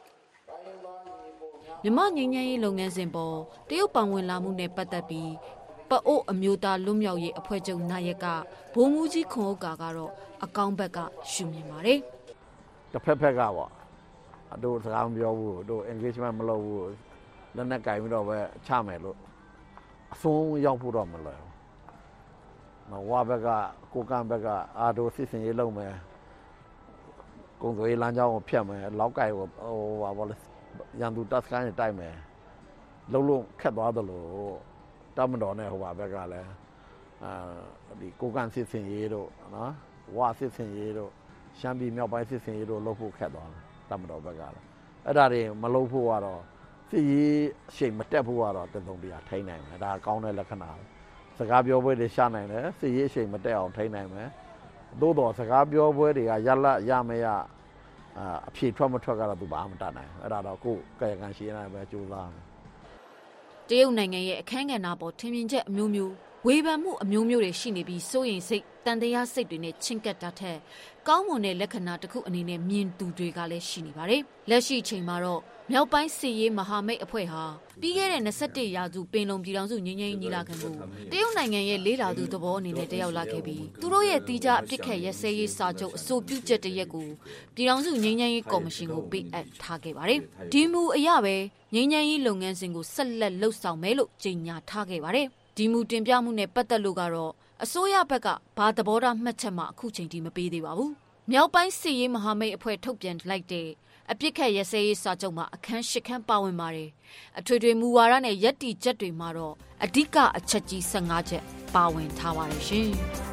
မြန်မာငြိမ်းချမ်းရေးလုပ်ငန်းစဉ်ပေါ်တရုတ်ပံဝင်လာမှုနဲ့ပတ်သက်ပြီးပအိုးအမျိုးသားလွတ်မြောက်ရေးအဖွဲ့ချုပ်နာယကဘုံမူကြီးခွန်ဥက္ကာကတော့အကောင့်ဘက်ကရှုမြင်ပါတယ်တစ်ဖက်ဖက်ကပေါ့တို့စကားမပြောဘူးတို့ engagement မလုပ်ဘူးလက်နဲ့ကင်ပြီးတော့ပဲချမယ်လို့အဆုံးရောက်ဖို့တော့မလွယ်ဘူး။မဝါဘက်ကကိုကံဘက်ကအာတို့စစ်စင်ရေးလုပ်မယ်။ကုံသွေးလမ်းကြောင်းကိုဖျက်မယ်လောက်ကင်ကိုဟာဘောလဲရန်သူတပ်စခန်းနဲ့တိုက်မယ်။လုံးခက်သွားတယ်လို့တမတော်နဲ့ဟိုဘက်ကလည်းဒီကိုကံစစ်စင်ရေးတို့နော်ဝါစစ်စင်ရေးတို့ရှမ်းပြည်မြောက်ပိုင်းစစ်စင်ရေးတို့လုပ်ဖို့ခက်သွားတယ်တမတော်ဘက်ကလည်းအဲ့ဒါတွေမလုပ်ဖို့ကတော့စစ်ရေးအချိန်မတက်ဖို့ကတော့တစုံတရာထိန်းနိုင်မယ်ဒါကောင်းတဲ့လက္ခဏာစကားပြောပွဲတွေရှာနိုင်တယ်စစ်ရေးအချိန်မတက်အောင်ထိန်းနိုင်မယ်သို့တော်စကားပြောပွဲတွေကရလရမရအဖြေထွက်မထွက်ကတော့သူဘာမှမတတ်နိုင်အဲ့ဒါတော့ကိုယ်ကာယကံရှိနေပဲကြိုးစားမယ်တရုတ်နိုင်ငံရဲ့အခမ်းကဏ္ဍပေါ်ထင်မြင်ချက်အမျိုးမျိုးဝေဖန်မှုအမျိုးမျိုးတွေရှိနေပြီးစိုးရိမ်စိတ်တန်တရားစိတ်တွေနဲ့ချင်းကပ်တာထက်ကောင်းမွန်တဲ့လက္ခဏာတစ်ခုအနေနဲ့မြင်သူတွေကလည်းရှိနေပါတယ်လက်ရှိချိန်မှာတော့မြောက်ပိုင်းစစ်ရေးမဟာမိတ်အဖွဲ့ဟာပြီးခဲ့တဲ့21ရာစုပင်လုံပြည်ထောင်စုငြိမ်းချမ်းရေးညီလာခံကိုတရုတ်နိုင်ငံရဲ့လေးလာသူသဘောအနေနဲ့တက်ရောက်လာခဲ့ပြီးသူတို့ရဲ့တီးခြားအပစ်ခတ်ရဲစဲရေးစာချုပ်အဆိုပြုချက်တရက်ကိုပြည်ထောင်စုငြိမ်းချမ်းရေးကော်မရှင်ကိုပေးအပ်ထားခဲ့ပါတယ်ဒီမူအရပဲငြိမ်းချမ်းရေးလုပ်ငန်းစဉ်ကိုဆက်လက်လှုပ်ဆောင်မယ်လို့ကြေညာထားခဲ့ပါတယ်ဒီမူတင်ပြမှုနဲ့ပတ်သက်လို့ကတော့အစိုးရဘက်ကဘာသဘောထားမှတ်ချက်မှအခုချိန်ထိမပေးသေးပါဘူးမြောက်ပိုင်းစစ်ရေးမဟာမိတ်အဖွဲ့ထုတ်ပြန်လိုက်တဲ့အပြစ်ခတ်ရစဲရေးစာချုပ်မှာအခန်း၈ခန်းပါဝင်ပါတယ်အထွေထွေမူဝါဒနဲ့ယက်တီချက်တွေမှာတော့အဓိကအချက်ကြီး15ချက်ပါဝင်ထားပါတယ်ရှင်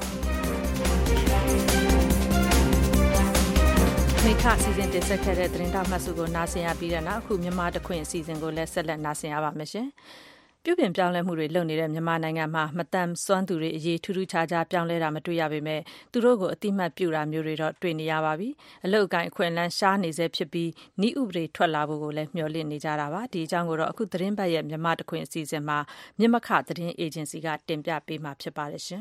မိခအစီအစဉ်တင်ဆက်ခဲ့တဲ့သတင်းတောက်မှတ်စုကိုနားဆင်ရပြီးတဲ့နောက်အခုမြန်မာတခွင်အစီအစဉ်ကိုလည်းဆက်လက်နားဆင်ရပါမယ်ရှင်ပြုပြင်ပြောင်းလဲမှုတွေလုပ်နေတဲ့မြန်မာနိုင်ငံမှာမတန်ဆွမ်းသူတွေအရေးထူးထူးခြားခြားပြောင်းလဲတာမတွေ့ရပေမဲ့သူတို့ကိုအတိမတ်ပြုတာမျိုးတွေတော့တွေ့နေရပါပြီအလုတ်ကိုင်းအခွင့်အလမ်းရှားနေစေဖြစ်ပြီးဤဥပဒေထွက်လာဖို့ကိုလည်းမျှော်လင့်နေကြတာပါဒီအကြောင်းကိုတော့အခုသတင်းပတ်ရဲ့မြန်မာတခွင်အစီအစဉ်မှာမြင့်မခသတင်းအေဂျင်စီကတင်ပြပေးမှာဖြစ်ပါတယ်ရှင်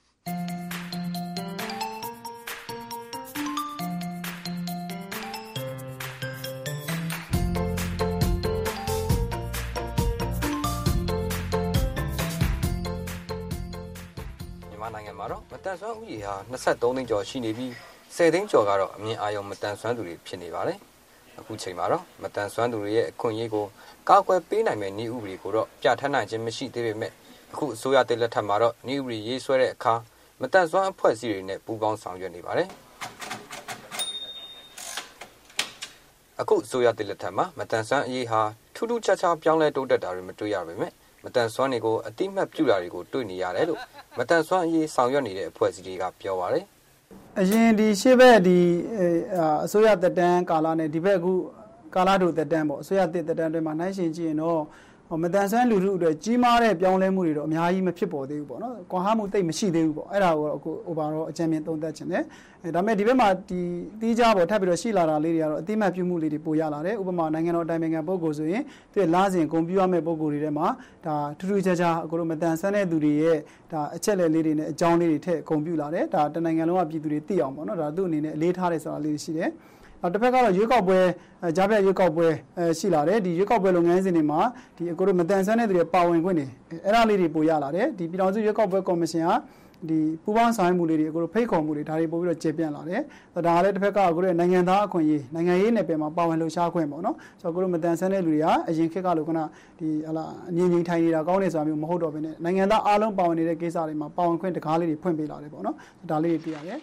နိုင်ငံမှာတော့မတန်ဆွမ်းဥယျာဟာ23သိန်းကျော်ရှိနေပြီး10သိန်းကျော်ကတော့အမြင်အာရုံမတန်ဆွမ်းသူတွေဖြစ်နေပါတယ်။အခုချိန်မှာတော့မတန်ဆွမ်းသူတွေရဲ့အခွင့်အရေးကိုကာကွယ်ပေးနိုင်မယ့်နည်းဥပဒေကိုတော့ပြဋ္ဌာန်းနိုင်ခြင်းမရှိသေးပေမဲ့အခုအစိုးရတဲ့လက်ထက်မှာတော့နည်းဥပဒေရေးဆွဲတဲ့အခါမတန်ဆွမ်းအဖွဲ့အစည်းတွေနဲ့ပူးပေါင်းဆောင်ရွက်နေပါတယ်။အခုအစိုးရတဲ့လက်ထက်မှာမတန်ဆွမ်းအရေးဟာထူးထူးခြားခြားပြောင်းလဲတိုးတက်တာတွေမတွေ့ရပေမဲ့မတန်ဆွမ်းတွေကိုအတိမတ်ပြုတာတွေကိုတွေ့နေရတယ်လို့မတန်ဆွမ်းအရေးဆောင်ရွက်နေတဲ့အဖွဲ့အစည်းတွေကပြောပါတယ်အရင်ဒီရှေ့ဘက်ဒီအစိုးရတက်တန်းကာလနဲ့ဒီဘက်အခုကာလတို့တက်တန်းပေါ့အစိုးရတက်တန်းတွေမှာနိုင်ရှင်ကြည့်ရင်တော့မတန်ဆွမ်းလူထုအတွက်ကြီးမားတဲ့ပြောင်းလဲမှုတွေတော့အများကြီးမဖြစ်ပေါ်သေးဘူးပေါ့နော်ကွာဟမှုတိတ်မရှိသေးဘူးပေါ့အဲ့ဒါကိုအခု overall အကြံဉာဏ်သုံးသပ်ခြင်းတယ်ဒါပေမဲ့ဒီဘက်မှာဒီတီးခြားပေါ်ထပ်ပြီးတော့ရှိလာတာလေးတွေကတော့အတိမတ်ပြုမှုလေးတွေပိုရလာတယ်ဥပမာနိုင်ငံတော်တိုင်ပင်ခံပုဂ္ဂိုလ်ဆိုရင်သူ့လာစဉ်ဂုဏ်ပြုရမယ့်ပုဂ္ဂိုလ်တွေထဲမှာဒါထူးထူးခြားခြားအခုလိုမတန်ဆွမ်းတဲ့သူတွေရဲ့ဒါအချက်လက်လေးတွေနဲ့အကြောင်းလေးတွေထည့်ဂုဏ်ပြုလာတယ်ဒါတနိုင်ငံလုံးကပြည်သူတွေသိအောင်ပေါ့နော်ဒါသူ့အနေနဲ့အလေးထားတယ်ဆိုတာလေးရှိတယ်တစ်ဖက်ကတော့ရွေးကောက်ပွဲကြားဖြတ်ရွေးကောက်ပွဲရှိလာတယ်ဒီရွေးကောက်ပွဲလုပ်ငန်းစဉ်တွေမှာဒီအခုတို့မတန်ဆွမ်းတဲ့သူတွေပါဝင်ခွင့်တွေအဲ့ဒါလေးတွေပိုရလာတယ်ဒီပြည်ထောင်စုရွေးကောက်ပွဲကော်မရှင်ကဒီပူပေါင်းဆောင်မှုလေးတွေအခုဖိတ်ခေါ်မှုတွေဒါတွေပို့ပြီးတော့ကျေပြန့်လာတယ်ဒါလည်းတစ်ဖက်ကအခုနိုင်ငံသားအခွင့်အရေးနိုင်ငံရေးနယ်ပယ်မှာပါဝင်လှုပ်ရှားခွင့်ပေါ့နော်ဆိုတော့အခုမတန်ဆန်းတဲ့လူတွေကအရင်ခေတ်ကလိုကဒီဟလာအငြင်းငြိမ်ထိုင်နေတာကောင်းနေဆိုတာမျိုးမဟုတ်တော့ဘဲနဲ့နိုင်ငံသားအားလုံးပါဝင်နေတဲ့ကိစ္စတွေမှာပါဝင်ခွင့်တကားလေးတွေဖွင့်ပေးလာတယ်ပေါ့နော်ဒါလေးတွေတွေ့ရတယ်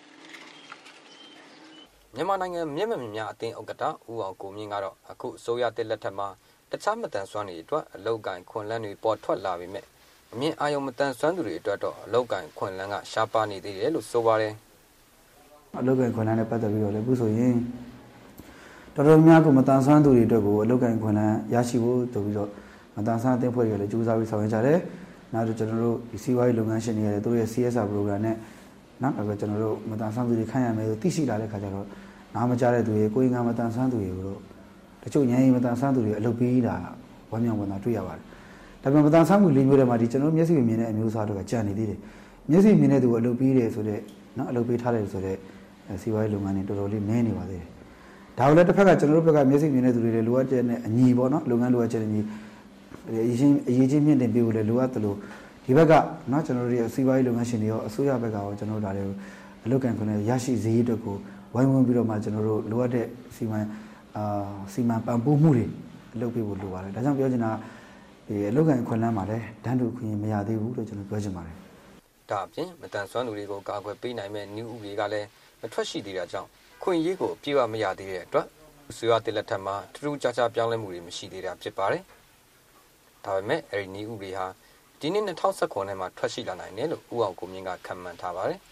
မြန်မာနိုင်ငံမြင့်မြတ်များအသင်းဥက္ကဋ္ဌဦးအောင်ကိုမြင့်ကတော့အခုအစိုးရတစ်လက်ထက်မှာတခြားမတန်ဆွမ်းတွေအတွက်အလောက်ကန်ခွန်လန်းတွေပေါ်ထွက်လာပေမဲ့အမြင်အာရုံမတန်ဆွမ်းသူတွေအတွက်တော့အလောက်ကန်ခွန်လန်းကရှားပါနေသေးတယ်လို့ဆိုပါတယ်အလောက်ကန်ခွန်လန်းနဲ့ပတ်သက်ပြီးတော့လည်းအခုဆိုရင်တော်တော်များကိုမတန်ဆွမ်းသူတွေအတွက်ကိုအလောက်ကန်ခွန်လန်းရရှိဖို့တိုးပြီးတော့မတန်ဆွမ်းအသင်းဖွဲ့တွေကလည်းကြိုးစားပြီးဆောင်ရွက်ကြတယ်နောက်တော့ကျွန်တော်တို့ဒီစီးပွားရေးလုပ်ငန်းရှင်တွေရဲ့သူတို့ရဲ့ CSR program နဲ့နောက်တော့ကျွန်တော်တို့မတန်ဆွမ်းသူတွေခိုင်းရမယ်လို့သိရှိလာတဲ့ခါကျတော့နားမကြားတဲ့သူတွေကိုယ်ငါမတန်ဆွမ်းသူတွေကိုတော့တချို့ဉာဏ်ရည်မတန်ဆွမ်းသူတွေအလုပ်ပေးတာဝမ်းမြောက်ဝမ်းသာတွေ့ရပါတယ်ဒါပေမဲ့မတန်ဆွမ်းမှုလေးမျိုးတွေမှာဒီကျွန်တော်မျက်စိမြင်တဲ့အမျိုးအစားတွေကကြံနေသေးတယ်မျက်စိမြင်တဲ့သူကိုအလုပ်ပေးတယ်ဆိုတော့နော်အလုပ်ပေးထားတယ်ဆိုတော့စီးပွားရေးလုပ်ငန်းတွေတော်တော်လေးနည်းနေပါသေးတယ်ဒါကိုလည်းတစ်ဖက်ကကျွန်တော်တို့ဘက်ကမျက်စိမြင်တဲ့သူတွေလည်းလိုအပ်တဲ့အညီပေါ့နော်လုပ်ငန်းလိုအပ်ချက်တွေအညီအရေးချင်းမြင့်တင်ပေးဖို့လည်းလိုအပ်တယ်လို့ဒီဘက်ကနော်ကျွန်တော်တို့ရဲ့စီးပွားရေးလုပ်ငန်းရှင်တွေရောအစိုးရဘက်ကရောကျွန်တော်တို့ဒါတွေကိုအလုပ်ကန်ခွင့်နဲ့ရရှိစေရေးအတွက်ကိုဝိုင်းဝန်းပြီးတော့မှကျွန်တော်တို့လိုအပ်တဲ့စီမံပံ့ပိုးမှုတွေလုပ်ပေးဖို့လိုပါတယ်ဒါကြောင့်ပြောချင်တာဒီအလုပ်ကန်ခွင့်လန်းမှာလည်းတန်းတူခွင့်မရသေးဘူးလို့ကျွန်တော်ပြောချင်ပါတယ်ဒါအပြင်မတန်ဆွမ်းသူတွေကိုကာကွယ်ပေးနိုင်မဲ့နည်းဥပဒေကလည်းမထွက်ရှိသေးတာကြောင့်ခွင့်ရေးကိုအပြည့်အဝမရသေးတဲ့အတွက်အစိုးရတစ်လက်ထက်မှာထူးထူးခြားခြားပြောင်းလဲမှုတွေမရှိသေးတာဖြစ်ပါတယ်ဒါပေမဲ့အဲဒီနည်းဥပဒေဟာဒီနှစ်2019ထဲမှာထွက်ရှိလာနိုင်တယ်လို့ဦးအောင်ကိုမြင့်ကခန့်မှန်းထားပါတယ်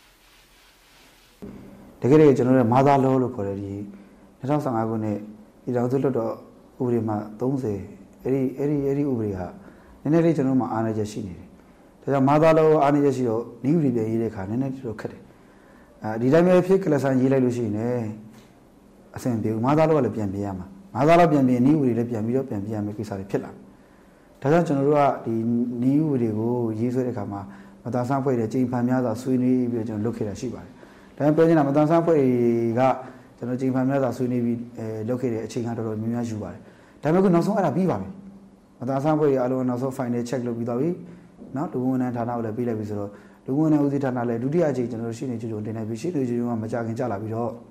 တကယ်တည်းကျွန်တော်တို့မာသာလောလို့ခေါ်တဲ့ဒီ2015ခုနှစ်ပြည်ထောင်စုလွှတ်တော်ဥပဒေမှာ30အဲ့ဒီဥပဒေဟာနည်းနည်းလေးကျွန်တော်တို့မှာအားနည်းချက်ရှိနေတယ်ဒါကြောင့်မာသာလောအားနည်းချက်ရှိတော့နည်းဥပဒေပြန်ရေးတဲ့အခါနည်းနည်းတော့ခက်တယ်ဒီတိုင်းပဲဖြစ်ကလဆန်ရေးလိုက်လို့ရှိရင်လည်းအဆင်ပြေဘူးမာသာလောကလည်းပြန်ပြင်ရမှာမာသာလောပြန်ပြင်နည်းဥပဒေလည်းပြန်ပြီးတော့ပြန်ပြင်ရမယ့်ကိစ္စတွေဖြစ်လာဒါကြောင့်ကျွန်တော်တို့ကဒီနည်းဥပဒေကိုရေးဆွဲတဲ့အခါမှာမတန်ဆန်းဖွဲ့တဲ့ချိန်ဖန်များစွာဆွေးနွေးပြီးတော့ကျွန်တော်လုပ်ခဲ့တာရှိပါတယ်ဒါပေမဲ့ပြောချင်တာမတန်ဆန်းဖွဲ့ကကျွန်တော်ချိန်ဖန်များစွာဆွေးနွေးပြီးလုပ်ခဲ့တဲ့အချိန်ကတော်တော်များများယူပါတယ်ဒါပေမဲ့ခုနောက်ဆုံးအဲ့ဒါပြီးပါပြီမတန်ဆန်းဖွဲ့အားလုံးနောက်ဆုံး final check လုပ်ပြီးသွားပြီနော်လူဝင်ဌာနကိုလည်းပေးလိုက်ပြီဆိုတော့လူဝင်ဦးစီးဌာနလည်းဒုတိယအချိန်ကျွန်တော်တို့ရှင်းနေကြုံတင်နေပြီရှင်းနေကြုံကမကြခင်ကြလာပြီးတော့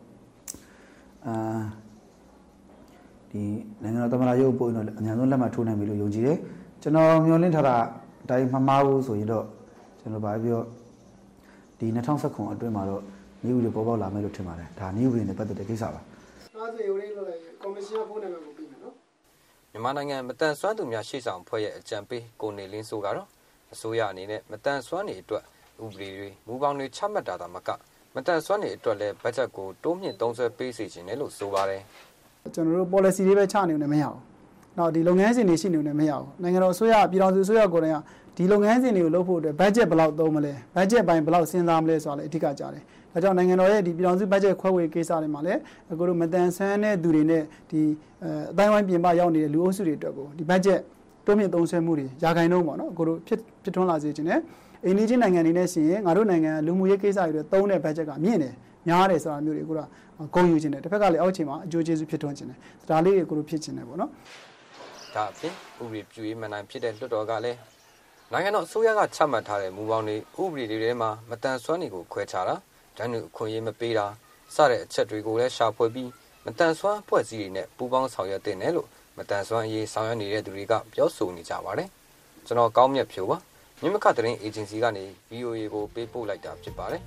ဒီနိုင်ငံတော်သမ္မတရုပ်ပုံတော့အများဆုံးလက်မှတ်ထိုးနိုင်ပြီလို့ယုံကြည်တယ်ကျွန်တော်မျှော်လင့်ထားတာအတိုင်းမမှားဘူးဆိုရင်တော့ကျွန်တော်ဗာပြောဒီ2019အတွင်းမှာတော့new တွေပေါ်ပေါက်လာမယ်လို့ထင်ပါတယ်ဒါ new တွေနဲ့ပတ်သက်တဲ့ကိစ္စပါအားစေဦးလေးလို့လည်းကော်မရှင်ကဖုန်းနံပါတ်ကိုပြီးမယ်နော်မြန်မာနိုင်ငံမတန်ဆွမ်းသူများရှေ့ဆောင်ဖွဲ့ရဲ့အကြံပေးကိုနေလင်းဆိုကတော့အစိုးရအနေနဲ့မတန်ဆွမ်းတွေအတွက်ဥပဒေတွေမူပေါင်းတွေချမှတ်တာမကမတန်ဆွမ်းတွေအတွက်လည်းဘတ်ဂျက်ကိုတိုးမြင့်သုံးစွဲပေးစေချင်တယ်လို့ဆိုပါတယ်ကျွန်တော်တို့ policy တွေပဲချနေနေမရဘူးနောက်ဒီလုပ်ငန်းစဉ်တွေရှိနေနေမရဘူးနိုင်ငံတော်အစိုးရပြည်ထောင်စုအစိုးရကိုယ်တိုင်ကဒီလုပ်ငန်းစဉ်တွေကိုလုပ်ဖို့အတွက် budget ဘယ်လောက်သုံးမလဲ budget ပိုင်းဘယ်လောက်စဉ်းစားမလဲဆိုတာလည်းအဓိကကြတယ်ဒါကြောင့်နိုင်ငံတော်ရဲ့ဒီပြည်ထောင်စု budget ခွဲဝေကိစ္စတွေမှာလည်းအခုတို့မတန်ဆန်းတဲ့သူတွေနဲ့ဒီအတိုင်းဝိုင်းပြင်ပရောက်နေတဲ့လူအုပ်စုတွေအတွက်ကိုဒီ budget တိုးမြင့်သုံးစွဲမှုတွေရာခိုင်နှုန်းပေါ့နော်အခုတို့ဖြစ်ထွန်းလာစေခြင်းနဲ့အိန္ဒိယနိုင်ငံတွေနဲ့ရှင်ရင်ငါတို့နိုင်ငံလူမှုရေးကိစ္စတွေသုံးတဲ့ budget ကမြင့်တယ်များတယ်ဆိုတာမျိုးတွေအခုကဂုဏ်ယူခြင်းတယ်တစ်ဖက်ကလည်းအောက်ခြေမှာအကျိုးကျေးဇူးဖြစ်ထွန်းခြင်းတယ်ဒါလေးတွေကိုတို့ဖြစ်ခြင်းတယ်ပေါ့နော်ဒါအပြင်ဥပဒေပြုရေးမှန်တိုင်းဖြစ်တဲ့လွှတ်တော်ကလည်းနိုင်ငံတော်အစိုးရကချမှတ်ထားတဲ့မူပေါင်းတွေဥပဒေတွေထဲမှာမတန်ဆွမ်းတွေကိုခွဲခြားတာတန်းတူအခွင့်အရေးမပေးတာစတဲ့အချက်တွေကိုလည်းရှာဖွေပြီးမတန်ဆွမ်းဖွဲ့စည်းတွေနဲ့ပူးပေါင်းဆောင်ရွက်တဲ့နယ်လို့မတန်ဆွမ်းအရေးဆောင်ရွက်နေတဲ့သူတွေကပြောဆိုနေကြပါတယ်ကျွန်တော်ကောင်းမြတ်ဖြိုးပါမြင်းမခသတင်းအေဂျင်စီကနေ VOA ကိုပေးပို့လိုက်တာဖြစ်ပါတယ်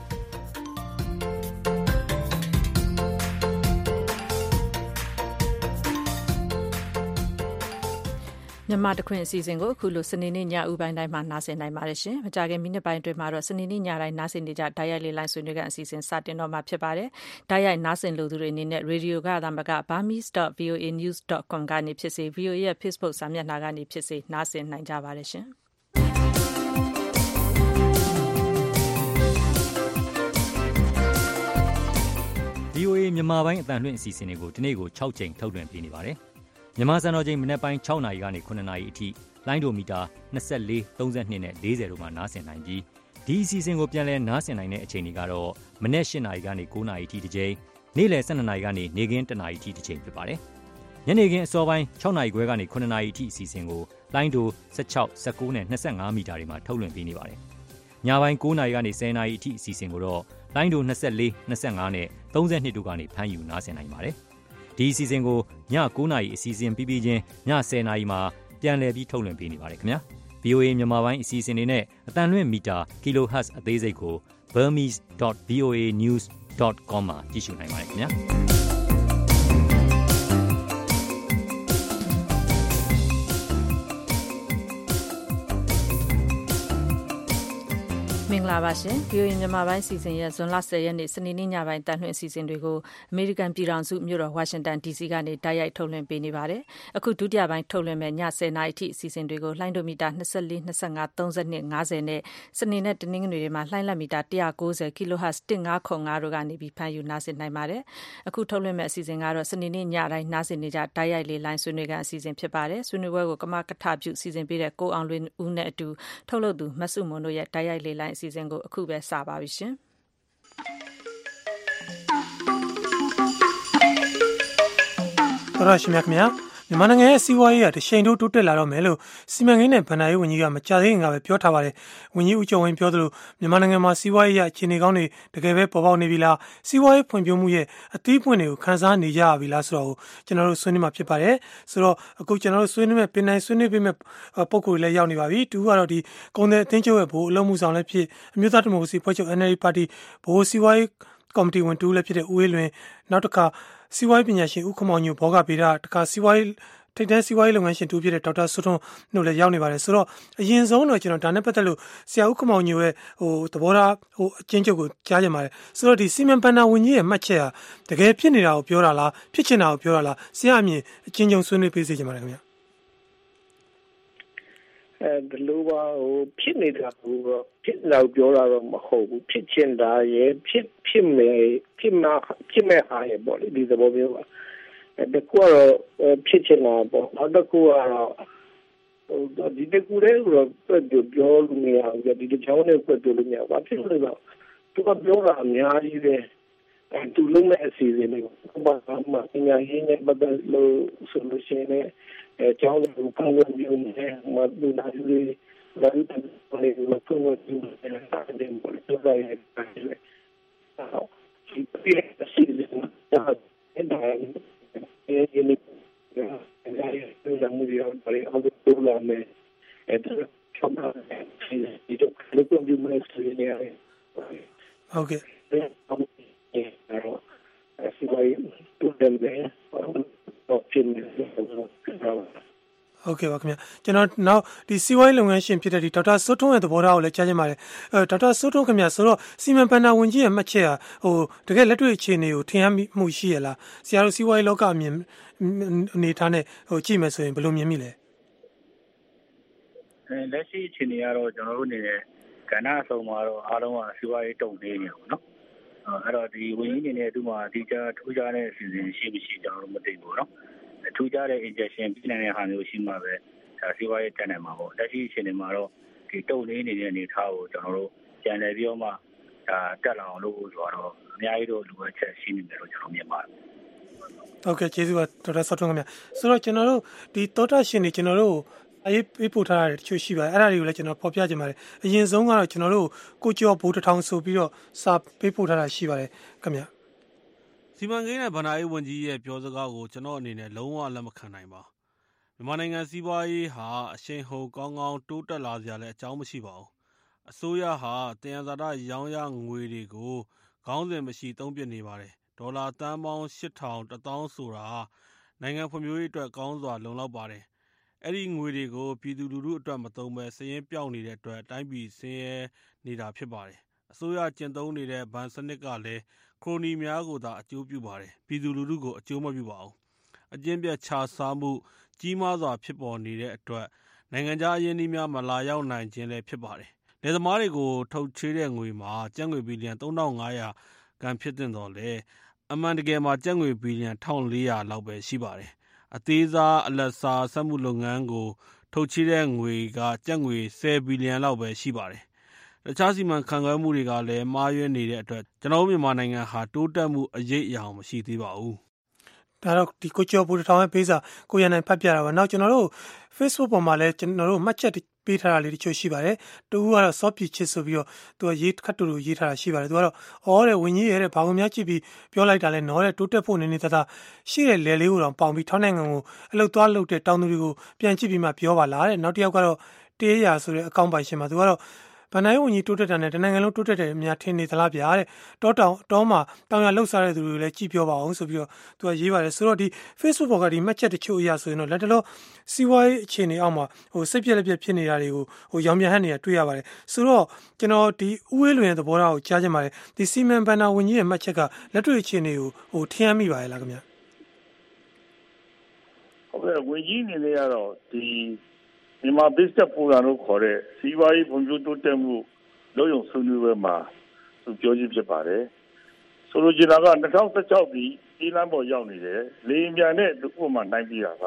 မြန်မာတခွင်အစီအစဉ်ကိုအခုလိုစနေနေ့ညဦးပိုင်းတိုင်းမှာနားဆင်နိုင်ပါတယ်ရှင်။မကြခင်မိနစ်ပိုင်းအတွင်းမှာတော့စနေနေ့ညတိုင်းနားဆင်နေကြဓာတ်ရိုက်လေးလိုင်းဆွေးနွေးတဲ့အစီအစဉ်စတင်တော့မှာဖြစ်ပါတယ်။ဓာတ်ရိုက်နားဆင်လို့သူတွေအနေနဲ့ရေဒီယိုကသာမက burmese.voanews.com ကနေဖြစ်စေ VOA ရဲ့ Facebook စာမျက်နှာကနေဖြစ်စေနားဆင်နိုင်ကြပါတယ်ရှင်။ VOA မြန်မာပိုင်းအသံလွှင့်အစီအစဉ်တွေကိုဒီနေ့ကို6ချိန်ထုတ်လွှင့်ပေးနေပါတယ်။မြန်မာစံတော်ချိန်မနက်ပိုင်း6နာရီကနေ9နာရီအထိလိုင်းဒိုမီတာ24 32နဲ့40တို့မှာနားဆင်နိုင်ပြီးဒီအစီအစဉ်ကိုပြန်လည်နားဆင်နိုင်တဲ့အချိန်တွေကတော့မနက်8နာရီကနေ9နာရီအထိတစ်ချိန်နေ့လယ်12နာရီကနေနေ့ခင်း1နာရီအထိတစ်ချိန်ဖြစ်ပါတယ်။ညနေခင်းအစောပိုင်း6နာရီခွဲကနေ9နာရီအထိအစီအစဉ်ကိုလိုင်းဒို16 19နဲ့25မီတာတွေမှာထုတ်လွှင့်ပေးနေပါတယ်။ညပိုင်း9နာရီကနေ10နာရီအထိအစီအစဉ်ကိုတော့လိုင်းဒို24 25နဲ့32တို့ကနေဖမ်းယူနားဆင်နိုင်ပါတယ်ဒီအစီအစဉ်ကိုည9နာရီအစီအစဉ်ပြီးပြီးချင်းည10နာရီမှာပြန်လည်ပြီးထုတ်လွှင့်ပေးနေပါတယ်ခင်ဗျာ VOA မြန်မာပိုင်းအစီအစဉ်တွေနဲ့အတန်လွင့်မီတာ kHz အသေးစိတ်ကို burmese.voanews.com မှာကြည့်ရှုနိုင်ပါတယ်ခင်ဗျာမင်္ဂလာပါရှင် VOA မြန်မာပိုင်းစီစဉ်ရဲ့ဇွန်လ10ရက်နေ့စနေနေ့ညပိုင်းတန်လှည့်အစီအစဉ်တွေကိုအမေရိကန်ပြည်ထောင်စုမြို့တော်ဝါရှင်တန် DC ကနေတိုက်ရိုက်ထုတ်လွှင့်ပေးနေပါတယ်အခုဒုတိယပိုင်းထုတ်လွှင့်မဲ့ည10နာရီအထိအစီအစဉ်တွေကိုလှိုင်းဒိုမီတာ24 25 32 50နဲ့စနေနဲ့တနင်္ဂနွေတွေမှာလှိုင်းလက်မီတာ190 kHz 1505တို့ကနေပြီးဖမ်းယူနားဆင်နိုင်ပါတယ်အခုထုတ်လွှင့်မဲ့အစီအစဉ်ကတော့စနေနေ့ညတိုင်းနားဆင်နေကြတိုက်ရိုက်လေလိုင်းဆွေးနွေးခန်းအစီအစဉ်ဖြစ်ပါတယ်ဆွေးနွေးပွဲကိုကမကထပြုစီစဉ်ပေးတဲ့ကိုအောင်လွင်ဦးနဲ့အတူထုတ်လုပ်သူမဆုမွန်တို့ရဲ့တိုက်ရိုက်လေလိုင်းအစီအစဉ်ကိုအခုပဲစပါပြီရှင်တော်ရရှိမြတ်ခင်ဗျာမြန်မာနိုင်ငံရဲ့စီးပွားရေးကတရှိန်တိုးတိုးတက်လာတော့မယ်လို့စီမံကိန်းနဲ့ဗဏ္ဍာရေးဝန်ကြီးကမကြာသေးခင်ကပဲပြောထားပါတယ်ဝန်ကြီးဦးကျော်ဝင်းပြောသလိုမြန်မာနိုင်ငံမှာစီးပွားရေးအခြေအနေကောင်းတွေတကယ်ပဲပေါ်ပေါက်နေပြီလားစီးပွားရေးဖွံ့ဖြိုးမှုရဲ့အသီးပွင့်တွေကိုခန်းစားနေကြရပြီလားဆိုတော့ကျွန်တော်တို့ဆွေးနွေးမှာဖြစ်ပါတယ်ဆိုတော့အခုကျွန်တော်တို့ဆွေးနွေးမဲ့ပင်နိုင်ဆွေးနွေးပေးမဲ့ပုံကိုယ်လည်းရောက်နေပါပြီတူကတော့ဒီကုန်တဲ့အသင်းချုပ်ရဲ့ဘိုးအလုံးမှုဆောင်လည်းဖြစ်အမျိုးသားဒီမိုကရေစီဖွဲ့ချုပ် NLD ပါတီဘိုးစီးပွားရေးကော်မတီဝင်တူလည်းဖြစ်တဲ့ဦးအေးလွင်နောက်တစ်ခါစီးပွားရေးပညာရှင်ဦးခမောင်ညိုဘောဂဗေဒတခါစီးပွားရေးထိပ်တန်းစီးပွားရေးလုပ်ငန်းရှင်တူဖြစ်တဲ့ဒေါက်တာစိုးထွန်းတို့လည်းရောက်နေပါတယ်ဆိုတော့အရင်ဆုံးတော့ကျွန်တော်ဒါနဲ့ပတ်သက်လို့ဆရာဦးခမောင်ညိုရဲ့သဘောထားအချင်းချုပ်ကိုကြားကြပါတယ်ဆိုတော့ဒီစီမံဘဏ္ဍာဝန်ကြီးရဲ့မှတ်ချက်ဟာတကယ်ဖြစ်နေတာကိုပြောတာလားဖြစ်ချင်တာကိုပြောတာလားဆရာအမြင်အချင်းချုပ်ဆွေးနွေးပေးစေချင်ပါတယ်ခင်ဗျာဒီလိုပါဖြစ်နေတာကတော့ဖြစ်တော့ပြောတာတော့မဟုတ်ဘူးဖြစ်ချင်တာရဲ့ဖြစ်မဲ့ဟာရဲ့ပေါ့လေဒီသဘောမျိုးပါတကူကတော့ဖြစ်ချင်တာပေါ့နောက်တစ်ခုကတော့ဒီတကူလည်းတော့ပြောလို့မရဘူးဒီကြောင်းနဲ့ပြောလို့မရဘူးဘာဖြစ်လို့လဲတော့သူကပြောတာအများကြီးပဲသူလုံးမဲ့အစီအစဉ်တွေကိုဘာမှပညာရေးနဲ့ပတ်သက်လို့ဆိုလို့ရှိရင်ကျောင်းကိုဖန်တီးနေတယ်မတူတာတွေဘာလို့တည်းမဖန်တီးနေတာတဲ့ဘယ်လိုလဲဒီပြည့်အစီအစဉ်အဲ့ဒါဟုတ်ကဲ့ပါခင်ဗျာကျွန်တော်နောက်ဒီစီးပွားရေးလုပ်ငန်းရှင်ဖြစ်တဲ့ဒီဒေါက်တာစိုးထွန်းရဲ့သဘောထားကိုလည်းကြားချင်ပါတယ်ဒေါက်တာစိုးထွန်းခင်ဗျာဆိုတော့စီမံဘဏ္ဍာဝန်ကြီးရဲ့မှတ်ချက်ဟာတကယ်လက်တွေ့အခြေအနေကိုထင်ဟမှုရှိရလားဆရာတို့စီးပွားရေးလောကအမြင်အနေထားနဲ့ကြည့်မယ်ဆိုရင်ဘယ်လိုမြင်မိလဲလက်ရှိအခြေအနေကတော့ကျွန်တော်တို့အနေနဲ့ကဏ္ဍအစုံမှာတော့အားလုံးကစီးပွားရေးတုံ့နေနေပါတော့အဲ့တော့ဒီဝန်ကြီးအနေနဲ့သူ့မှာဒီကြားထူးခြားတဲ့အစီအစဉ်ရှိမရှိကျွန်တော်တို့မသိဘူးเนาะထူးခြားတဲ့ injection ပြနိုင်တဲ့ဟာမျိုးရှိမှပဲဒါစီးပွားရေးတက်နိုင်မှာပေါ့လက်ရှိအခြေအနေမှာတော့ဒီတုံ့နေနေတဲ့အနေအထားကိုကျွန်တော်တို့ပြန်လည်ပြီးတော့မှဒါတက်လာအောင်လုပ်ဖို့ဆိုတော့အများကြီးတော့လိုအပ်ချက်ရှိနေတယ်လို့ကျွန်တော်မြင်ပါတယ်ဟုတ်ကဲ့ကျေးဇူးပါဒေါက်တာဆော့ထွန်းခင်ဗျာဆိုတော့ကျွန်တော်တို့ဒီသောတာရှင်တွေကျွန်တော်တို့အေးပေးပို့ထားတဲ့တချို့ရှိပါတယ်အဲ့ဒါတွေကိုလည်းကျွန်တော်ဖော်ပြခြင်းပါတယ်အရင်ဆုံးကတော့ကျွန်တော်တို့ကိုကျော်ဘိုးတထောင်ဆိုပြီးတော့စာပေးပို့ထားတာရှိပါတယ်ခင်ဗျာစီမံကိန်းနဲ့ဗဏ္ဍာရေးဝန်ကြီးရဲ့ပြောစကားကိုကျွန်တော်အနေနဲ့လုံးဝလက်မခံနိုင်ပါမြန်မာနိုင်ငံစီးပွားရေးဟာအရှိန်ဟုန်ကောင်းကောင်းတိုးတက်လာစရာလည်းအကြောင်းမရှိပါဘူးအစိုးရဟာတင်ရဇာတရောင်းရငွေတွေကိုခေါင်းစဉ်မရှိသုံးပစ်နေပါတယ်ဒေါ်လာသန်းပေါင်း8000 1000ဆိုတာနိုင်ငံဖွံ့ဖြိုးရေးအတွက်ကောင်းစွာလုံလောက်ပါတယ်အဲ့ဒီငွေတွေကိုပြည်သူလူထုအတွက်မသုံးဘဲစည်ရင်းပြောင်းနေတဲ့အတွက်တိုင်းပြည်ဆင်းရဲနေတာဖြစ်ပါတယ်အစိုးရကျင့်သုံးနေတဲ့ဘဏ်စနစ်ကလည်းခရိုနီများကိုသာအကျိုးပြုပါတယ်ပြည်သူလူထုကိုအကျိုးမပြုပါဘူးအကျင့်ပြတ်ခြစားမှုကြီးမားစွာဖြစ်ပေါ်နေတဲ့အတွက်နိုင်ငံခြားအရင်းအနှီးများမလာရောက်နိုင်ခြင်းလည်းဖြစ်ပါတယ်လယ်သမားတွေကိုထုတ်ချေးတဲ့ငွေမှာကျပ်ငွေဘီလီယံ3500ကန်ဖြစ်တဲ့တော့လေအမှန်တကယ်မှာကျပ်ငွေဘီလီယံ1400လောက်ပဲရှိပါတယ်အသေးစားအလတ်စားစက်မှုလုပ်ငန်းကိုထုတ်ချေးတဲ့ငွေကကျပ်ငွေ10ဘီလီယံလောက်ပဲရှိပါတယ်တခြားစီမံခန့်ခွဲမှုတွေကလည်းမှားယွင်းနေတဲ့အတွက်ကျွန်တော်မြန်မာနိုင်ငံဟာတိုးတက်မှုအရေးအယောင်မရှိသေးပါဘူးဒါတော့ဒီကိုကျော်ဘူးထောင်ရဲ့ပေးစာကိုရနိုင်ဖတ်ပြတာပါနောက်ကျွန်တော်တို့ Facebook ပေါ်မှာလည်းကျွန်တော်တို့မှတ်ချက်ပေးထားတာလေးတချို့ရှိပါတယ်တူကတော့ soft ချစ်ဆိုပြီးတော့သူကရေးခတ်တူရေးထားတာရှိပါတယ်သူကတော့အော်တဲ့ဝင်းကြီးရဲ့ဘာကုန်များကြည့်ပြီးပြောလိုက်တာလဲနော်တဲ့တိုးတက်ဖို့နေနေတရှိတဲ့လေလေးကိုတော့ပေါင်ပြီးထောင်းနိုင်ငံကိုအလုတ်သွားလုတ်တဲ့တောင်သူတွေကိုပြန်ကြည့်ပြီးမှပြောပါလားတဲ့နောက်တစ်ယောက်ကတော့တေးရဆိုတဲ့အကောင့်ပိုင်ရှင်မှာသူကတော့ဗန်နိုင်းဝန်ကြီးတိုးတက်တာနဲ့တနိုင်ငံလုံးတိုးတက်တယ်အများထင်နေသလားဗျာတဲ့တောမှာတောင်ရလှုပ်ရှားတဲ့သူတွေလည်းကြည့်ပြောပါအောင်ဆိုပြီးတော့သူကရေးပါတယ်ဆိုတော့ဒီ Facebook ပေါ်ကဒီမှတ်ချက်တချို့အရာဆိုရင်တော့လက်တလောစီးပွားရေးအခြေအနေအောက်မှာစိတ်ပြက်လက်ပြက်ဖြစ်နေတာတွေကိုရောင်ပြန်ဟပ်နေတာတွေ့ရပါတယ်ဆိုတော့ကျွန်တော်ဒီဥဝေးလွင်ရဲ့သဘောထားကိုကြားချင်ပါတယ်ဒီစီမံဘဏ္ဍာဝန်ကြီးရဲ့မှတ်ချက်ကလက်တွေ့အခြေအနေကိုထင်ရမိပါရဲ့လားခင်ဗျာဟုတ်ကဲ့ဝန်ကြီးအနေနဲ့ကတော့ဒီမြန်မာ business forum လို့ခေါ်တဲ့စီးပွားရေးဖွံ့ဖြိုးတိုးတက်မှုလုပ်ရုံဆွေးနွေးပွဲမှာသူပြောချင်းဖြစ်ပါတယ်ဆိုလိုချင်တာက2016ဒီဒီလမ်းပေါ်ရောက်နေတယ်လေမြန်နဲ့ဥပမာနိုင်ပြတာပါ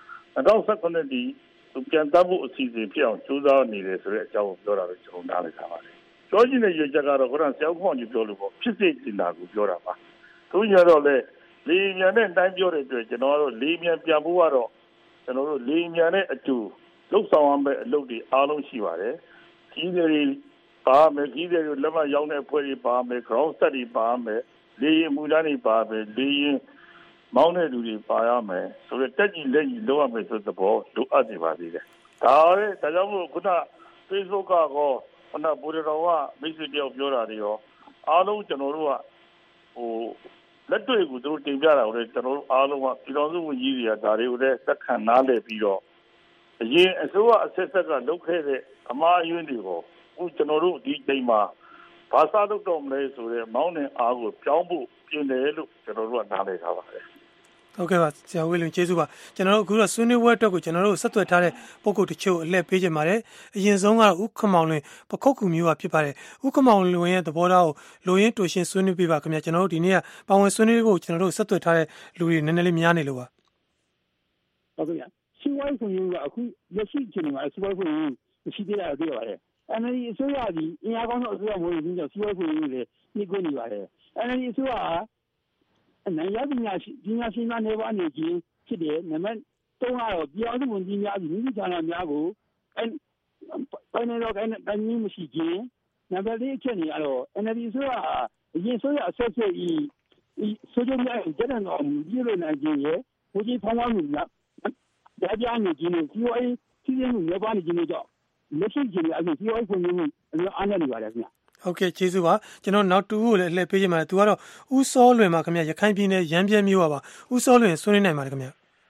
2019ဒီသူပြန်တတ်ဖို့အစီအစဉ်ဖြစ်အောင်ကြိုးစားနေတယ်ဆိုတဲ့အကြောင်းကိုပြောတာပဲကျွန်တော်နားလည်ထားပါတယ်ပြောချင်တဲ့ရည်ချက်ကတော့ခုနဆရာခေါင်းကြီးပြောလို့ပေါ့ဖြစ်စေချင်တာကိုပြောတာပါသူညတော့လေလေမြန်နဲ့တိုင်းပြောတဲ့အတွက်ကျွန်တော်တို့လေမြန်ပြန်ဖို့ကတော့ကျွန်တော်တို့လေမြန်နဲ့အတူလှုပ်ဆောင်ရမယ့်အလုပ်တွေအားလုံးရှိပါတယ်ကြီးတွေပါမယ်ကြီးတွေလက်မရောက်တဲ့အဖွဲ့တွေပါမယ် ground set တွေပါမယ်လေရင်မူလန်းတွေပါမယ်လေရင်မောင်းတဲ့လူတွေပါရမယ်ဆိုတော့တက်ကြီးလက်ကြီးလုပ်ရမယ်ဆိုတဲ့ဘောလိုအပ်နေပါသေးတယ်ဒါကြောင့်မို့ခုန Facebook ကောခုနဘူရတော်ကမိတ်ဆွေတယောက်ပြောတာတွေရောအားလုံးကျွန်တော်တို့ကလက်တွေ့ကိုတို့တင်ပြတာကိုလည်းကျွန်တော်တို့အားလုံးကပြည်တော်စုဝန်ကြီးတွေကဒါတွေကိုလည်းသက်ခံနားလည်ပြီးတော့အရင်အစိုးရအဆက်ဆက်ကလုပ်ခဲ့တဲ့အမှားအယွင်းတွေကိုအခုကျွန်တော်တို့ဒီချိန်မှာဘာသာလုပ်တော့မလဲဆိုတဲ့မောင်းနှင်အားကိုပြောင်းဖို့ပြင်တယ်လို့ကျွန်တော်တို့ကနားလည်ထားပါတယ်ဟုတ်ကဲ့ပါဆရာဝေလွင်ကျေးဇူးပါကျွန်တော်တို့အခုတော့ဆွေးနွေးပွဲအတွက်ကိုကျွန်တော်တို့ဆက်သွယ်ထားတဲ့ပုံကုတ်တချို့အလှည့်ပေးကြပါတယ်အရင်ဆုံးကတော့ဥက္ကမောင်လွင်ပခုတ်ကူမျိုးကဖြစ်ပါတယ်ဥက္ကမောင်လွင်ရဲ့သဘောထားကိုလိုရင်းတူရှင်းဆွေးနွေးပေးပါခင်ဗျာကျွန်တော်တို့ဒီနေ့ကပါဝင်ဆွေးနွေးဖို့ကျွန်တော်တို့ဆက်သွယ်ထားတဲ့လူတွေနည်းနည်းလေးများနေလို့ပါဟုတ်ကဲ့စီဝိုင်းဖွင့်ရေးကအခုလက်ရှိအချိန်မှာစီဝိုင်းဖွင့်ရေးမရှိသေးတာတွေ့ပါတယ်NLD အစိုးရကြီးအင်အားကောင်းသောအစိုးရမျိုးရင်းကြောင့်စီဝိုင်းဖွင့်ရေးလည်းနှိကွနေပါတယ် NLD အစိုးရနိုင်ငံပညာရှင်များနေပါနေခြင်းဖြစ်တယ်နံပါတ်3ကတော့ပြည်အောင်စုဝန်ကြီးများမိမိဌာနများကိုပိုင်းနေတော့တိုင်းမရှိခြင်းနံပါတ်4အချက်နေကတော့ NLD အစိုးရအရင်အစိုးရအဆက်ဆက်ဤဆိုကြများကျတဲ့တော့ပြည်လို့နိုင်ခြင်းရဲ့ဘုရားဖောင်းဖောင်းမှုများဒါပြနေခြင်းနဲ့စီဝိုင်းစီးရင်မှုနေပါနေခြင်းကြောင့်လက်ရှိခြင်းအပြင်စီဝိုင်းဖွင့်မှုအားနည်းနေပါတယ်ခင်ဗျဟုတ်ကဲ့ကျေးဇူးပါကျွန်တော်နောက်တူကိုလည်းလှည့်ပေးချင်ပါတယ်သူကတော့ဦးစောလွင်ပါခင်ဗျရခိုင်ပြည်နယ်ရမ်းပြဲမြို့ပါဦးစောလွင်ဆွေးနွေးနိုင်ပါတယ်ခင်ဗျ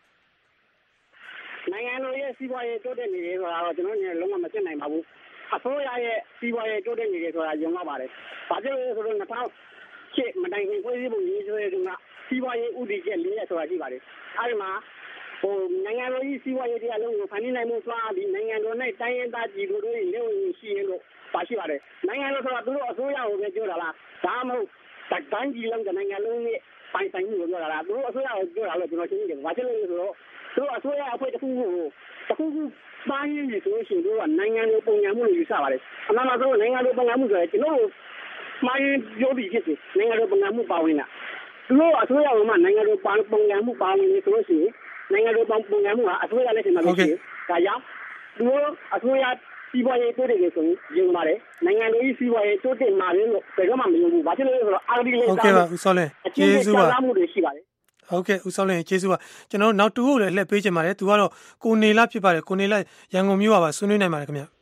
နိုင်ငံတော်ရဲ့စီးပွားရေးတိုးတက်နေတယ်ဆိုတာတော့ကျွန်တော်တို့လုံးဝမသိနိုင်ပါဘူးအစိုးရရဲ့စီးပွားရေးတိုးတက်နေတယ်ဆိုတာယုံရပါတယ်ဘာကြောင့်လဲဆိုတော့2008မတိုင်ခင်ဖွဲ့စည်းပုံရေးဆွဲတုန်းကစီးပွားရေးဥတီချက်၄ရက်ဆိုတာရှိပါတယ်အဲဒီမှာနိုင်ငံတော်ကြီးစီးပွားရေးတရားလုံးကိုဖန်တီးနိုင်မှုစွမ်းအားပြီးနိုင်ငံတော်နဲ့တိုင်းရင်းသားပြည်သူတို့ရဲ့လက်ဝင်ရှိရင်တော့ပါရှိပါတယ်နိုင်ငံတော်ဆိုတာသူတို့အစိုးရကိုပဲပြောတာလားဒါမှမဟုတ်တိုင်းပြည်လုံးကနိုင်ငံလုံးရဲ့ပိုင်ဆိုင်မှုကိုပြောတာလားသူတို့အစိုးရကိုပြောတာလို့ကျွန်တော်ရှင်းနေတယ်ဘာဖြစ်လို့လဲဆိုတော့သူတို့အစိုးရအဖွဲ့တစ်ခုပိုင်းရည်ဆိုရှင်တို့ကနိုင်ငံတော်ပုံညာမှုလို့ယူဆပါတယ်အမှန်မှန်ဆိုနိုင်ငံတော်ပုံညာမှုဆိုရင်ကျွန်တော်မိုင်းပြောပြီးဖြစ်တယ်နိုင်ငံတော်ပုံညာမှုပါဝင်တာသူတို့အစိုးရကမှနိုင်ငံတော်ပုံညာမှုပါဝင်နေဆိုလို့ရှိရင်နိုင်ငံတော်ပုံညာမှုဟာအစိုးရလက်ထက်မှာဖြစ်တယ်ဒါကြောင့်သူတို့အစိုးရစီးပွားရေးတိုးတက်နေဆိုရင်ယုံပါတယ်နိုင်ငံတော်ကြီးစီးပွားရေးတိုးတက်မှာလို့ဘယ်တော့မှမယုံဘူးဘာဖြစ်လို့လဲဆိုတော့အာဒီလေးဟုတ်ကဲ့ပါဦးစောလင်းကျေးဇူးပါမှုတွေရှိပါတယ်ဟုတ်ကဲ့ဦးစောလင်းကျေးဇူးပါကျွန်တော်နောက်တူကိုလည်းလှည့်ပေးချင်ပါတယ်သူကတော့ကိုနေလာဖြစ်ပါတယ်ကိုနေလာရန်ကုန်မြို့ပါဆွေးနွေးနိုင်ပါတယ်ခင်ဗျ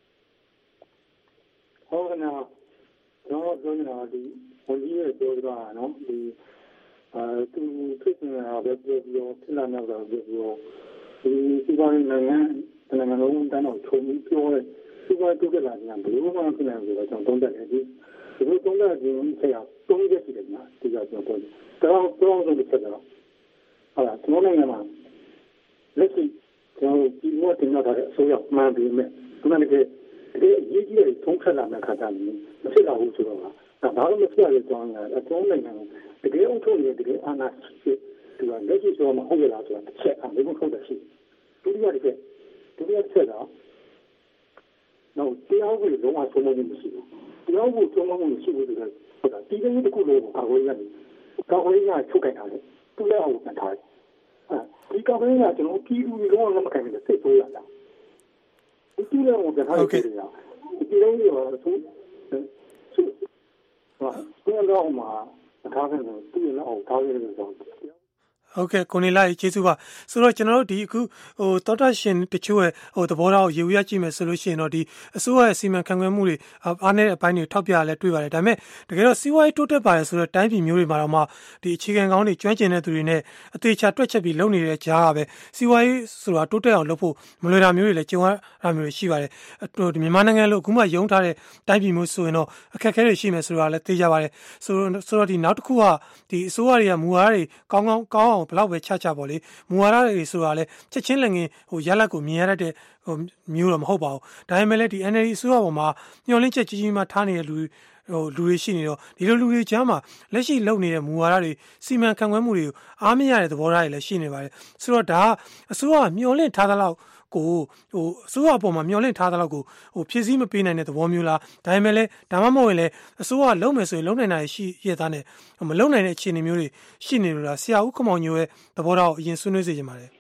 ဟုတ်ကဲ့နော်ကျွန်တော်ပြောနေတာဒီဝန်ကြီးရဲ့ပြောတာနော်ဒီသူဖြစ်နေတာပဲပြောပြီးဖြစ်လာတော့ပြောပြီးဒီစီးပွားရေးနိုင်ငံလုံးတန်းတော့ချုံပြီးပြောတယ်စီးပွားရေးတိုးတက်လာခြင်းဘယ်လိုမှမဖြစ်နိုင်ဘူးဆိုတော့ကျွန်တော်သုံးသပ်တယ်ဒီလိုသုံးသပ်ခြင်းဆက်ရသုံးရက်ရှိတယ်ညာဒီကကျွန်တော်ပြောတော့တစ်ချက်တော့ဟုတ်လားကျွန်တော်နိုင်ငံမှာလက်ရှိကျွန်တော်ဒီမို့တင်ရတဲ့အစိုးရမှန်ပြီမဲ့ဒီမှာလည်းဒီအရေးကြီးတဲ့ထုံးဆက်လာတဲ့ခါကျရင်မဖြစ်တော့ဘူးဆိုတော့ဒါဘာလို့မဖြစ်ရလဲကျွန်တော်အကျုံးနိုင်ငံတကယ်အုပ်ချုပ်နေတဲ့တကယ်အာဏာရှိဒီကလက်ရှိဆိုမှဟုတ်ရလားဆိုတာတစ်ချက်အမေကထုတ်တယ်ရှိဒုတိယတစ်ချက်တော့တရားဥပဒေလုံးဝဆုံးမမှုမရှိဘူးတရားဥပဒေဆုံးမမှုမရှိဘူးဆိုတော့ဒီလိုတစ်ခုလုံးကိုကာကွယ်ရချုပ်ကြိုက်တာလေသူ့လည်းအောင်ထားဒီကမင်းကကျွန်တော်ပြည်သူတွေတော့မကင်ဘူးစိတ်ဆိုးရတာဒီလည်းအောင်ထားတယ်ဒီလည်းရောဆိုတော့မှာထားတယ်သူလည်းအောင်ထားတယ်ဆိုတော့ဟုတ်ကဲ့ကိုနေလာကြီးကျေးဇူးပါဆိုတော့ကျွန်တော်တို့ဒီအခုသောတာရှင်တချို့ရဲ့သဘောထားကိုရေဦးရကြည့်မယ်ဆိုလို့ရှိရင်တော့ဒီအစိုးရရဲ့စီမံခန့်ခွဲမှုတွေအားနည်းတဲ့အပိုင်းတွေထောက်ပြရလဲတွေ့ပါတယ်ဒါပေမဲ့တကယ်တော့စီးပွားရေးတိုးတက်ပါတယ်ဆိုတော့တိုင်းပြည်မျိုးတွေမှာတော့မှဒီအခြေခံကောင်းတွေကျွမ်းကျင်တဲ့သူတွေနဲ့အသေးချာတွက်ချက်ပြီးလုပ်နေတဲ့ကြားကပဲစီးပွားရေးဆိုတာတိုးတက်အောင်လုပ်ဖို့မလွယ်တာမျိုးတွေလည်းကြုံရတာမျိုးတွေရှိပါတယ်မြန်မာနိုင်ငံလို့အခုမှယုံထားတဲ့တိုင်းပြည်မျိုးဆိုရင်တော့အခက်အခဲတွေရှိမယ်ဆိုတာလည်းသိကြပါတယ်ဆိုတော့ဒီနောက်တစ်ခုကဒီအစိုးရတွေကမူဝါဒတွေကောင်းအောင်ဘလောက်ပဲချပေါ့လေမူဝါဒတွေဆိုတာလဲချက်ချင်းလည်းငင်ရလက်ကိုမြင်ရတဲ့မျိုးတော့မဟုတ်ပါဘူးဒါပေမဲ့လည်းဒီ NLD အစိုးရပေါ်မှာညှော်လင့်ချက်ကြီးကြီးမှထားနေတဲ့လူတွေရှိနေတော့ဒီလိုလူတွေကြားမှာလက်ရှိလုပ်နေတဲ့မူဝါဒတွေစီမံခန့်ခွဲမှုတွေကိုအားမရတဲ့သဘောထားတွေလည်းရှိနေပါတယ်ဆိုတော့ဒါအစိုးရမျှော်လင့်ထားသလောက်ကိုအစိုးရအပေါ်မှာမျှော်လင့်ထားသလောက်ကိုဖြည့်ဆည်းမပေးနိုင်တဲ့သဘောမျိုးလားဒါပေမဲ့လည်းဒါမှမဟုတ်ရင်လည်းအစိုးရလုံးမယ်ဆိုရင်လုံးနိုင်တာရှိရသားနဲ့မလုံးနိုင်တဲ့အခြေအနေမျိုးတွေရှိနေလို့လားဆရာဦးခမောင်ညိုရဲ့သဘောထားကိုအရင်ဆွေးနွေးစေချင်ပါတယ်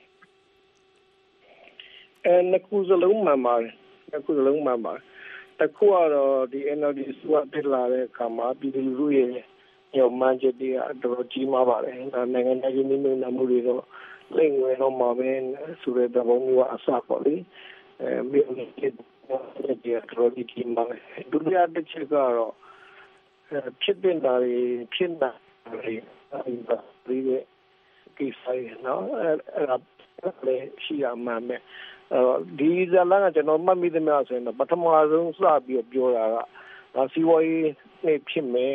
နှစ်ခုစလုံးမှန်ပါတယ်တစ်ခုကတော့ဒီ NLD စွာတက်လာတဲ့အခါမှာပြည်သူလူထုရဲ့ညော်မှန်းချက်တွေအတော်ကြီးမားပါတယ်ဒါနိုင်ငံရေးနည်းနမှုတွေတော့လိမ့်ဝင်တော့မှာပဲဆိုတဲ့သဘောမျိုးအစပေါ့လေမြို့နယ်တွေတော်တော်ကြီးမားတယ်ဒုတိယတစ်ချက်ကတော့ဖြစ်တဲ့ဓာတ်ဖြစ်တာတွေဒီကိစ္စနော်အဲ့ဒါလည်းရှိရမှာမယ်ဒီဇာလန်ကကျွန်တော်မှတ်မိသမျှဆိုရင်ပထမဆုံးစပြီးပြောတာကစီဝါရေးနဲ့ဖြစ်မယ်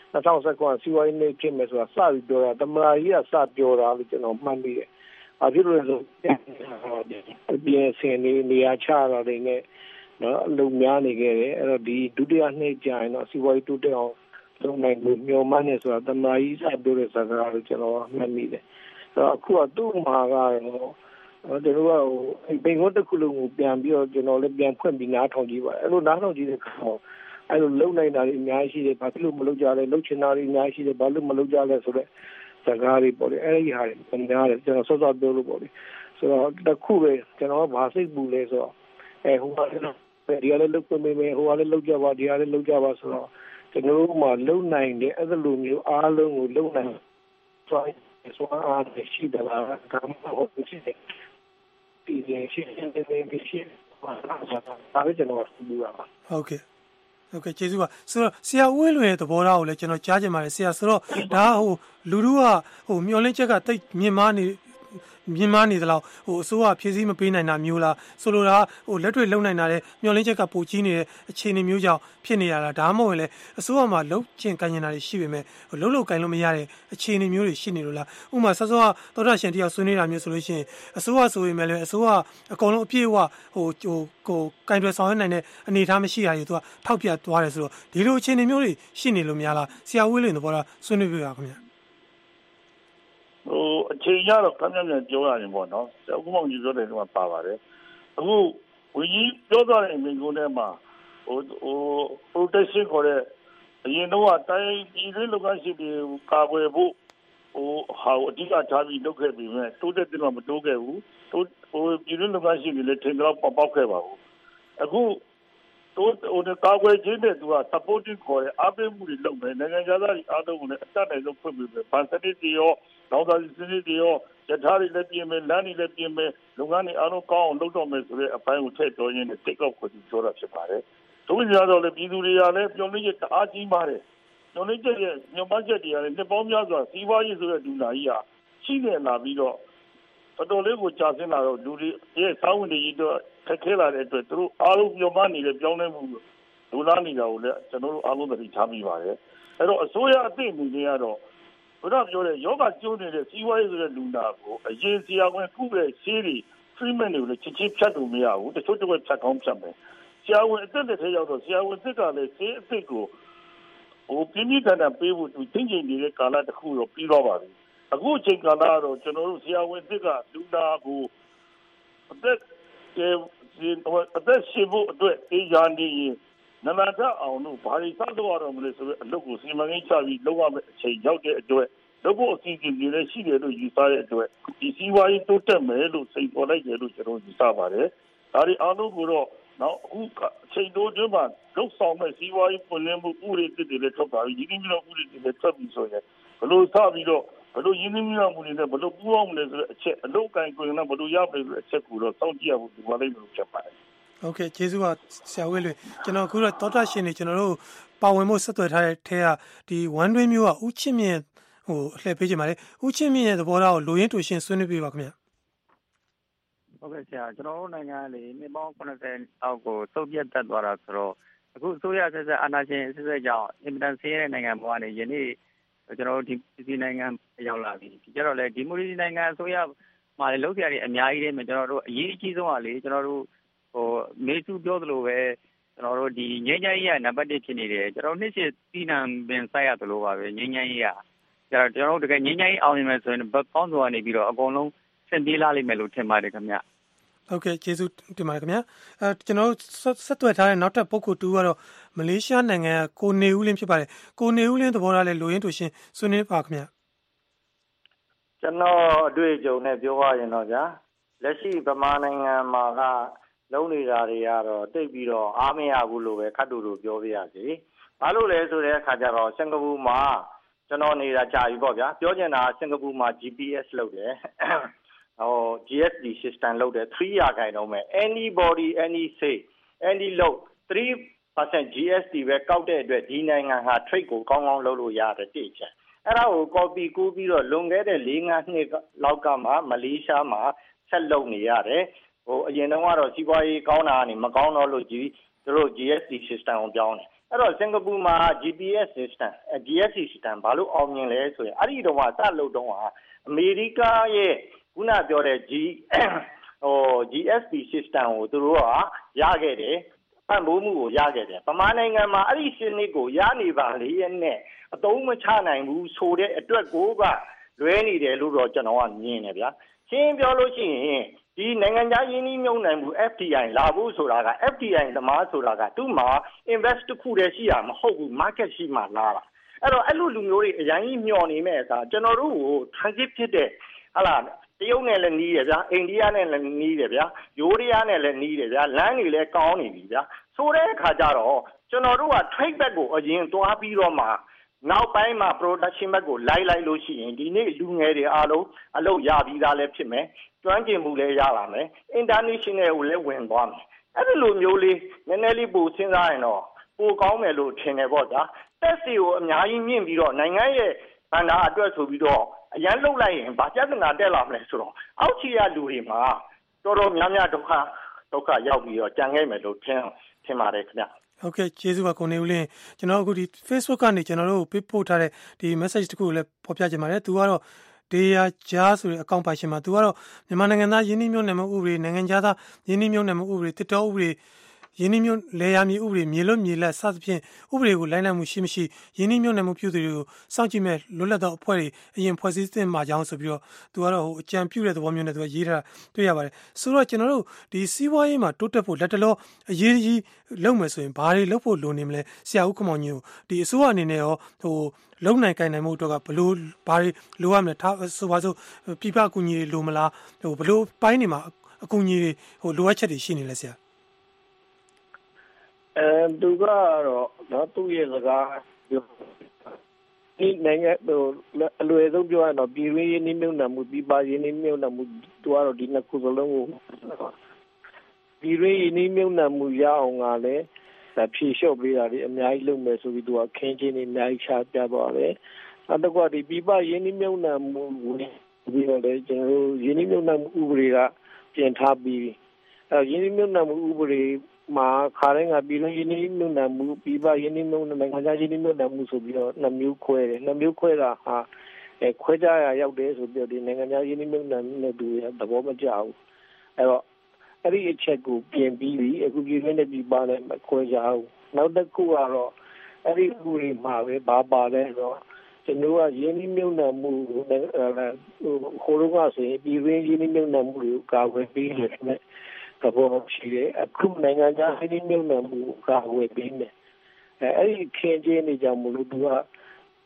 2019စီဝါရေးနဲ့ဖြစ်မယ်ဆိုတာစပြီးပြောတာတမလာကြီးကစပြောတာလို့ကျွန်တော်မှတ်မိတယ်။အခုလိုဆိုပြန်စင်နေရာချတာတွေနဲ့နော်အလုံးများနေခဲ့တယ်အဲ့တော့ဒီဒုတိယနှစ်ကြာရင်တော့စီဝါရေးတိုးတက်အောင်လုပ်နိုင်လို့မျှော်မှန်းနေဆိုတာတမလာကြီးစပြောတဲ့စကားလို့ကျွန်တော်မှတ်မိတယ်။အဲ့တော့အခုကသူ့မှာကတော့ကျွန်တော်ကဘင်္ဂလားတစ်ခုလုံးကိုပြန်ပြီးတော့ကျွန်တော်လည်းပြန်ဖွင့်ပြီးနားထောင်ကြည့်ပါတယ်အဲ့လိုနားထောင်ကြည့်တဲ့အခါအဲ့လိုလုံနိုင်တာတွေအများကြီးရှိတယ်ဘာဖြစ်လို့မလုပ်ကြလဲလုပ်ချင်တာတွေအများကြီးရှိတယ်ဘာလို့မလုပ်ကြလဲဆိုတော့စကားတွေပေါ့လေအဲ့ဒီဟာတွေပြန်ရတယ်ကျွန်တော်စောစောပြောလို့ပေါ့လေဆိုတော့တစ်ခုပဲကျွန်တော်ကဘာစိတ်ပူလဲဆိုတော့ဟိုကလည်းဒီကလည်းလုပ်ပေးမယ်ဟိုကလည်းလုပ်ကြပါဒီကလည်းလုပ်ကြပါဆိုတော့ကျွန်တော်တို့မှလုံနိုင်တဲ့အဲ့လိုမျိုးအားလုံးကိုလုံနိုင်ဆိုအားရှိတယ်လားဒါမှမဟုတ်ရှိတယ်ဒီရှိတဲ့ရှိဒါပဲကျွန်တော်ပြောတာပါဟုတ်ကဲ့ကျေးဇူးပါဆိုတော့ဆရာဦးဝင်းလွင်ရဲ့သဘောထားကိုလည်းကျွန်တော်ကြားချင်ပါတယ်ဆရာဆိုတော့ဒါလူထုကမျောလင့်ချက်ကတိတ်မြင်မာနေသလောက်အစိုးရဖြည့်ဆည်းမပေးနိုင်တာမျိုးလားဆိုလိုတာလက်တွေ့လုံနိုင်တာတဲ့မျောလင့်ချက်ကပိုကြီးနေတဲ့အခြေအနေမျိုးကြောင့်ဖြစ်နေရတာဒါမှမဟုတ်ရင်လည်းအစိုးရမှာလုံချင်ကန်နေတာတွေရှိပေမဲ့လုံကင်လို့မရတဲ့အခြေအနေမျိုးတွေရှိနေလို့လားဥပမာဆောစောသောတာရှင်တယောက်ဆွေးနွေးတာမျိုးဆိုလို့ရှိရင်အစိုးရဆိုရင်လည်းအစိုးရအကုန်လုံးအပြည့်အဝကင်တွယ်ဆောင်ရွက်နိုင်တဲ့အနေအထားမရှိရည်သူကထောက်ပြသွားတယ်ဆိုတော့ဒီလိုအခြေအနေမျိုးတွေရှိနေလို့များလားဆရာဝင်းလင်းသဘောထားဆွေးနွေးပြပါခင်ဗျာအချိန်ရတော့ခဏမြန်ပြောရရင်ပေါ့နော်အခုမှကြီးပြောတယ်တော့ပါပါတယ်အခုဝီကြီးပြောသွားတဲ့မိကုန်းထဲမှာprotection ခေါ်တဲ့အရင်တော့တိုင်းပြည်တွင်းလုပ်ငန်းရှင်တွေကာကွယ်ဖို့ဟာအဓိကထားပြီးလုပ်ခဲ့ပြီးမဲ့တိုးတက်တယ်တော့မတိုးခဲ့ဘူးပြည်တွင်းလုပ်ငန်းရှင်တွေလည်းထင်တော့ပေါက်ခဲ့ပါဘူးအခုကာကွယ်ခြင်းတဲ့သူက supporting ခေါ်တဲ့အားပေးမှုတွေလုပ်မယ်နိုင်ငံခြားသားတွေအားလုံးကိုလည်းအတတ်နိုင်ဆုံးဖွင့်ပေးမယ်ဗန်စနစ်တွေရောနောက်သားစနစ်တွေရောရထားတွေလည်းပြင်မယ်လမ်းတွေလည်းပြင်မယ်လုပ်ငန်းတွေအားလုံးကောင်းအောင်လုပ်တော့မယ်ဆိုတဲ့အပိုင်းကိုထည့်ပြောရင်းနဲ့ take off ကိုပြောတာဖြစ်ပါတယ်တို့ကြတော့လေပြည်သူတွေကလည်းပြောလို့ရတအားကြီးပါတယ်ပြောလို့ချက်ရဲ့ညမချက်တွေကလည်းနှစ်ပေါင်းများစွာစီးပွားရေးဆိုတဲ့ဒူလာကြီးဟာရှိနေလာပြီးတော့တော်တော်လေးကိုကြာဆင်းလာတော့လူတွေရဲ့စာဝင်တွေကြီးတော့ခက်ခဲလာတဲ့အတွက်သူတို့အားလုံးပြောမှနေတဲ့ပြောင်းလဲမှုဒူလာနေတာကိုလည်းကျွန်တော်တို့အားလုံးသတိထားမိပါတယ်အဲ့တော့အစိုးရအသစ်အနေနဲ့ကတော့ဘုရားပြောတဲ့ယောဂကျိုးနေတဲ့စီးပွားရေးဆိုတဲ့လူနာကိုအရင်ဆရာဝန်ကုတဲ့ဆေးတွေ treatment တွေကိုလည်းချက်ချင်းဖြတ်လို့မရဘူးတချို့တစ်ဝက်ဖြတ်ကောင်းဖြတ်မယ်ဆရာဝန်အသစ်တွေထဲရောက်တော့ဆရာဝန်အသစ်ကလည်းဆေးအသစ်ကိုပြင်းပြထန်ထန်ပေးဖို့သူချင်းချင်းနေတဲ့ကာလတစ်ခုတော့ပြီးတော့ပါပြီအခုအချိန်ကာလကတော့ကျွန်တော်တို့ဆရာဝန်အသစ်ကလူနာကိုအသက်ရှင်ဖို့အတွက်အေးရနေရင်နမထအောင်လို့ဘာတွေစတော့ရမလဲဆိုတော့အလုပ်ကိုစီမံကိန်းချပြီးလုပ်ရမယ့်အချိန်ရောက်တဲ့အတွက်လုပ်ဖို့အစီအစဉ်တွေလည်းရှိတယ်လို့ယူဆတဲ့အတွက်ဒီစီးပွားရေးတိုးတက်မယ်လို့စိတ်ပေါ်လိုက်တယ်လို့ကျွန်တော်ယူဆပါတယ်ဒါတွေအားလုံးကိုတော့နောက်အခုချိန်တိုးတွင်းမှာလုပ်ဆောင်မဲ့စီးပွားရေးပုံလင်းမှုဥပဒေတွေလည်းထုတ်ပါပြီဒီနေ့မျိုးဥပဒေတွေလည်းထွက်ပြီးဆိုရင်ဘလို့စပြီးတော့ဘလို့ရင်းနှီးမြှုပ်နှံမှုတွေနဲ့ဘလို့ပူးပေါင်းမလဲဆိုတဲ့အချက်အလုပ်ကိုင်ကိုယ်နဲ့ဘလို့ရမလဲဆိုတဲ့အချက်ကိုတော့စောင့်ကြည့်ရဖို့ဒီမှာလေးမျိုးဖြစ်ပါတယ်ဟုတ်ကဲ့ကျေးဇူးပါဆရာဝင်းလွင်ကျွန်တော်အခုတော့တောတာရှင်နေကျွန်တော်တို့ပါဝင်ဖို့ဆက်သွယ်ထားတဲ့ထဲကဒီဝမ်တွင်းမျိုးကဦးချစ်မြင့်အလှည့်ပေးချင်ပါတယ်ဦးချစ်မြင့်ရဲ့သဘောထားကိုလိုရင်းတူရှင်းဆွေးနွေးပေးပါခင်ဗျဟုတ်ကဲ့ဆရာကျွန်တော်တို့နိုင်ငံလေနှစ်ပေါင်း80အောက်ကိုသုတ်ပြတ်တက်သွားတာဆိုတော့အခုအစိုးရဆက်ဆက်အာဏာရှင်ဆက်ဆက်ကြောင့်အင်မတန်ဆင်းရဲတဲ့နိုင်ငံပေါ်ကနေယနေ့ကျွန်တော်တို့ဒီနိုင်ငံရောက်လာပြီကြတော့လေဒီမိုကရေစီနိုင်ငံအစိုးရမှာလေလုပ်စရာတွေအများကြီးတယ်ကျွန်တော်တို့အရေးအကြီးဆုံးကလေကျွန်တော်တို့မေစုပြောသလိုပဲကျွန်တော်တို့ဒီငြိမ်းချမ်းရေးကနံပါတ်1ဖြစ်နေတယ်ကျွန်တော်နှစ်ရှည်ပြည်နံပင်စိုက်ရသလိုပါပဲငြိမ်းချမ်းရေးကကျွန်တော်တို့တကယ်ငြိမ်းချမ်းရေးအောင်မြင်မယ်ဆိုရင်ဘက်ကောင်းစွာနေပြီးတော့အကုန်လုံးဆင်ပြေးလာလိမ့်မယ်လို့ထင်ပါတယ်ခင်ဗျဟုတ်ကဲ့ကျေးဇူးတင်ပါတယ်ခင်ဗျကျွန်တော်ဆက်သွယ်ထားတဲ့နောက်ထပ်ပုဂ္ဂိုလ်တူကတော့မလေးရှားနိုင်ငံကကိုနေဦးလင်းဖြစ်ပါတယ်ကိုနေဦးလင်းသဘောထားလဲလိုရင်းတူရှင်းဆွေးနွေးပါခင်ဗျကျွန်တော်အတွေ့အကြုံနဲ့ပြောရရင်တော့ဗျာလက်ရှိဗမာနိုင်ငံမှာကလုံးနေတာတွေကတော့တိတ်ပြီးတော့အားမရဘူးလို့ပဲခတ်တူတူပြောပြရစီဘာလို့လဲဆိုတဲ့အခါကျတော့စင်ကာပူမှာကျွန်တော်နေတာကြာပြီပေါ့ဗျာပြောချင်တာစင်ကာပူမှာ GPS လုပ်တယ်GSD system လုပ်တယ်3%မဲ့ anybody any say any load 3% GSD ပဲကောက်တဲ့အတွက်ဒီနိုင်ငံဟာ trade ကိုကောင်းကောင်းလုပ်လို့ရတယ်တိကျအဲ့ဒါကို copy ကူးပြီးတော့လွန်ခဲ့တဲ့ 4-5 နှစ်လောက်ကမှမလေးရှားမှာဆက်လုပ်နေရတယ်အရင်တော့ကတော့စီးပွားရေးကောင်းတာကနေမကောင်းတော့လို့သူတို့ GSD system ကိုပြောင်းတယ်အဲ့တော့စင်ကာပူမှာ GPS system GSD system ဘာလို့အောင်မြင်လဲဆိုရင်အဲ့ဒီတော့ကစလုပ်တော့အမေရိကရဲ့ခုနပြောတဲ့GSD system ကိုသူတို့ကရခဲ့တယ်ပံ့ပိုးမှုကိုရခဲ့တယ်ဗမာနိုင်ငံမှာအဲ့ဒီစနစ်ကိုရနေပါလေနဲ့အသုံးမချနိုင်ဘူးဆိုတဲ့အတွက်ကိုကလွဲနေတယ်လို့တော့ကျွန်တော်ကမြင်တယ်ဗျာရှင်းပြောလို့ရှိရင်ဒီနိုင်ငံခြားရင်းနှီးမြှုပ်နှံမှု FDI လာဖို့ဆိုတာက FDI သမားဆိုတာကသူ့မှာ invest တစ်ခုတည်းရှိရမဟုတ်ဘူး market ရှိမှလာတာအဲ့တော့အဲ့လိုလူမျိုးတွေအရင်ကြီးမျှော်နေမဲ့အခါကျွန်တော်တို့ကို transit ဖြစ်တဲ့ဟာလားတရုတ်နဲ့လည်းနီးတယ်ဗျာအိန္ဒိယနဲ့လည်းနီးတယ်ဗျာယိုးရီးယားနဲ့လည်းနီးတယ်ဗျာလမ်းတွေလည်းကောင်းနေပြီဗျာဆိုတဲ့အခါကျတော့ကျွန်တော်တို့က trade back ကိုအရင်သွားပြီးတော့မှနောက်ပိုင်းမှာ production back ကိုလိုက်လို့ရှိရင်ဒီနေ့လူငယ်တွေအားလုံးအလုပ်ရပြီးသားလည်းဖြစ်မယ်ကျွမ်းကျင်မှုလည်းရလာမယ် international ကိုလည်းဝင်သွားမယ်အဲ့ဒီလိုမျိုးလေးနည်းနည်းလေးပိုစဉ်းစားရင်တော့ပိုကောင်းမယ်လို့ထင်တယ်ပေါ့ဗျာတက်စီကိုအများကြီးမြင့်ပြီးတော့နိုင်ငံရဲ့ဘဏ္ဍာအတွက်ဆိုပြီးတော့အရန်လှုပ်လိုက်ရင်ဘာပြဿနာတက်လာမလဲဆိုတော့အောက်ခြေရလူတွေမှာတော်တော်များများဒုက္ခရောက်ပြီးတော့ကြံခဲ့မယ်လို့ထင်ပါတယ်ခင်ဗျဟုတ်ကဲ့ကျေးဇူးပါကိုနေဦးလင်းကျွန်တော်အခုဒီ Facebook ကနေကျွန်တော်တို့ပေးပို့ထားတဲ့ဒီ message တခုကိုလည်းဖော်ပြချင်ပါတယ်သူကတော့ဒေယာဂျာဆိုတဲ့အကောင့်ပိုင်ရှင်မှာသူကတော့မြန်မာနိုင်ငံသားယင်းနှိမ့်မြုံနယ်မှုဥပဒေနိုင်ငံခြားသားယင်းနှိမ့်မြုံနယ်မှုဥပဒေတစ်တော်ဥပဒေယင်းနှိမ့်မြုံလေယာမြေဥပဒေမြေလွတ်မြေလက်စသဖြင့်ဥပဒေကိုလိုက်နိုင်မှုရှိမရှိယင်းနှိမ့်မြုံနယ်မှုပြုသူတွေကိုစောင့်ကြည့်မဲ့လွတ်လပ်သောအဖွဲ့တွေအရင်ဖွဲ့စည်းသင့်မှာကြောင်းဆိုပြီးတော့သူကတော့အကြံပြုတဲ့သဘောမျိုးနဲ့သူကရေးထားတွေ့ရပါတယ်ဆိုတော့ကျွန်တော်တို့ဒီစီးပွားရေးမှာတိုးတက်ဖို့လက်တလောအရေးကြီးလုပ်မယ်ဆိုရင်ဘာတွေလုပ်ဖို့လိုနေမလဲဆရာဦးခမောင်ကြီးကိုဒီအစိုးရအနေနဲ့ရောလုံနိုင်ကိုင်နိုင်မှုအတွက်ကဘလို့ဘာတွေလိုရမလဲဆိုပါစို့ပြပအကူအညီတွေလိုမလားဘလို့ပိုင်းနေမှာအကူအညီတွေလိုအပ်ချက်တွေရှိနေလဲဆရာသူကတော့သူ့ရဲ့စကားဒီနိုင်ငံအလွယ်ဆုံးပြောရတော့ပြည်ရင်းရင်းနှီးမြှုပ်နှံမှုပြည်ပရင်းနှီးမြှုပ်နှံမှုသူကတော့ဒီနှစ်ခုစလုံးကိုပြည်ရင်းရင်းနှီးမြှုပ်နှံမှုရအောင်ကလည်းဖြေလျှော့ပေးတာတွေအများကြီးလုပ်မယ်ဆိုပြီးသူကခင်းချင်းနေအများကြီးချပြသွားတယ်နောက်တစ်ခုကဒီပြည်ပရင်းနှီးမြှုပ်နှံမှုပြီးတော့လည်းကျွန်တော်တို့ရင်းနှီးမြှုပ်နှံမှုဥပဒေကပြင်ထားပြီးရင်းနှီးမြှုပ်နှံမှုဥပဒေမှာခါတိုင်းကပြည်လုံးရင်းနှီးမြှုပ်နှံမှုပြည်ပရင်းနှီးမြှုပ်နှံနိုင်ငံခြားရင်းနှီးမြှုပ်နှံမှုဆိုပြီးတော့နှစ်မျိုးခွဲတယ်နှစ်မျိုးခွဲတာဟာခွဲခြားရရောက်တယ်ဆိုပြီးတော့ဒီနိုင်ငံခြားရင်းနှီးမြှုပ်နှံမှုနဲ့သူသဘောမကျဘူးအဲ့တော့အဲ့ဒီအချက်ကိုပြင်ပြီးပြီအခုပြည်တွင်းနဲ့ပြည်ပနဲ့မခွဲခြားဘူးနောက်တစ်ခုကတော့အဲ့ဒီခုတွေမှာပဲဘာပါလဲဆိုတော့ကျွန်တော်ကရင်းနှီးမြှုပ်နှံမှုဟိုလိုကဆိုရင်ပြည်တွင်းရင်းနှီးမြှုပ်နှံမှုကိုကာကွယ်ပေးတယ်နဲ့သဘောရှိတယ်အခုနိုင်ငံခြားရင်းနှီးမြှုပ်နှံမှုကာကွယ်ပေးမယ်အဲ့ဒီခင်းကျင်းနေကြမလို့သူက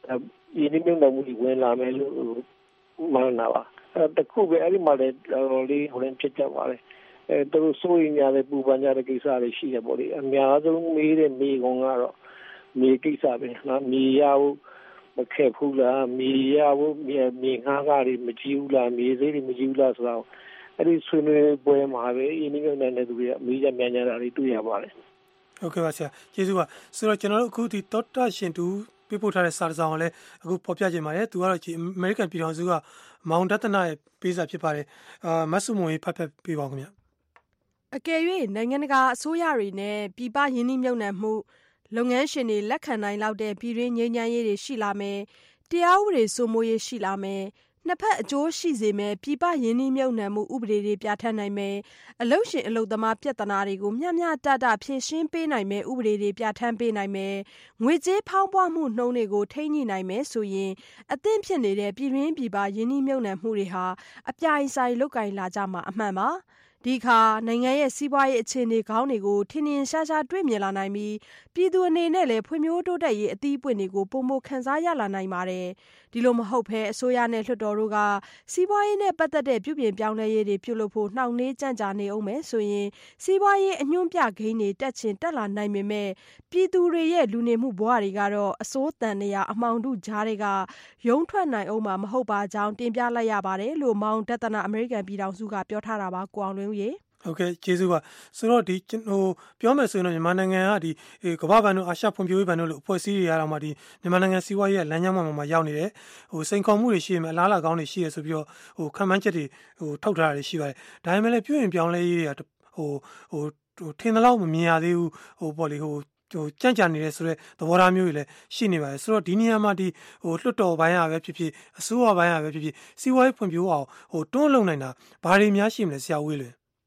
ရင်းနှီးမြှုပ်နှံမှုတွေဝင်လာမယ်လို့မှန်းတာပါတခုပဲအဲ့ဒီမှာလည်းတော်လေးဟိုရင်ဖြစ်တတ်ပါတယ်သူတို့စိုးရိမ်ကြတဲ့ပူပန်ကြတဲ့ကိစ္စတွေရှိတယ်ပေါ့လေအများဆုံးမေးတဲ့မေးခွန်းကတော့မြေကိစ္စပဲနော်မြေရဖို့မခဲ့ဘူးလားမြေရဖို့မြေငှားကားတွေမကြည့်ဘူးလားမြေသေးတွေမကြည့်ဘူးလားဆိုတော့အဲ့ဒီဆွေးနွေးပွဲမှာပဲရင်းနှီးမြှုပ်နှံတဲ့သူတွေအမေးကြမြန်ကြတာတွေတွေ့ရပါတယ်ဟုတ်ကဲ့ပါဆရာကျေးဇူးပါဆိုတော့ကျွန်တော်တို့အခုဒီတောတာရှင်တူပြပို့ထားတဲ့စာတစ်စောင်ကိုလည်းအခုပေါ်ပြခြင်းပါတယ်သူကတော့ဒီ American ပြည်ထောင်စုကမောင်ဒသနာရဲ့ပေးစာဖြစ်ပါတယ်မဆုမွန်ဖတ်ပေးပါဦးခင်ဗျအကယ်၍နိုင်ငံတကာအစိုးရတွေနဲ့ပြည်ပရင်းနှီးမြှုပ်နှံမှုလုပ်ငန်းရှင်တွေလက်ခံနိုင်လောက်တဲ့ပြည်တွင်းငြိမ်းချမ်းရေးတွေရှိလာမယ်တရားဥပဒေစိုးမိုးရေးရှိလာမယ်နှစ်ဖက်အကျိုးရှိစေမယ်ပြည်ပရင်းနှီးမြှုပ်နှံမှုဥပဒေတွေပြဋ္ဌာန်းနိုင်မယ်အလုပ်ရှင်အလုပ်သမားပြဿနာတွေကိုမျှမျှတတဖြေရှင်းပေးနိုင်မယ်ဥပဒေတွေပြဋ္ဌာန်းပေးနိုင်မယ်ငွေကြေးဖောင်းပွမှုနှုန်းတွေကိုထိန်းညှိနိုင်မယ်ဆိုရင်အသင့်ဖြစ်နေတဲ့ပြည်တွင်းပြည်ပရင်းနှီးမြှုပ်နှံမှုတွေဟာအပြိုင်ဆိုင်လုပ်ကိုင်လာကြမှာအမှန်ပါဒီခါနိုင်ငံရဲ့စီးပွားရေးအခြေအနေကောင်းတွေကိုထင်ထင်ရှားရှားတွေ့မြင်လာနိုင်ပြီးပြည်သူအနေနဲ့လည်းဖွံ့ဖြိုးတိုးတက်ရေးအသီးအပွင့်တွေကိုပုံမခံစားရလာနိုင်ပါတယ်ဒီလိုမဟုတ်ဘဲအစိုးရနဲ့လွှတ်တော်တို့ကစီးပွားရေးနဲ့ပတ်သက်တဲ့ပြုပြင်ပြောင်းလဲရေးတွေပြုလုပ်ဖို့နှောင့်နှေးကြန့်ကြာနေအောင်မယ်ဆိုရင်စီးပွားရေးအညွန့်ပြဂိမ်းတွေတက်ချင်တက်လာနိုင်ပေမဲ့ပြည်သူတွေရဲ့လူနေမှုဘဝတွေကတော့အစိုးတန်နေရအမှောင်ထုကြားတွေကရုံးထွက်နိုင်အောင်မှာမဟုတ်ပါကြောင်းတင်ပြလိုက်ရပါတယ်လို့မောင်ဒသနာအမေရိကန်ပြည်ထောင်စုကပြောထားတာပါကိုအောင်လွင်ဦးရေဟုတ်ကဲ့ကျေးဇူးပါဆိုတော့ဒီပြောမယ်ဆိုရင်တော့မြန်မာနိုင်ငံကဒီကမ္ဘာ့ဘဏ်တို့အာရှဖွံ့ဖြိုးရေးဘဏ်တို့လိုအဖွဲ့အစည်းတွေအားလုံးမှာဒီမြန်မာနိုင်ငံစီးပွားရေးရဲ့လမ်းကြောင်းမှာရောက်နေတယ်စိန်ခေါ်မှုတွေရှိနေမယ်အလားအလာကောင်းတွေရှိရဆိုပြီးတော့ခံမှန်းချက်တွေထုတ်ထားတာတွေရှိပါတယ်ဒါပေမဲ့လည်းပြုရင်ပြောင်းလဲရေးတွေကထင်သလောက်မမြင်ရသေးဘူးပေါ့လေကြံ့ကြာနေတယ်ဆိုတဲ့သဘောထားမျိုးတွေလည်းရှိနေပါတယ်ဆိုတော့ဒီနေရာမှာဒီလွှတ်တော်ပိုင်းရပဲဖြစ်ဖြစ်အစိုးရပိုင်းရပဲဖြစ်ဖြစ်စီးပွားရေးဖွံ့ဖြိုးအောင်တွန်းလှန်နိုင်တာဘာတွေများရှိမလဲဆရာဝေးလေ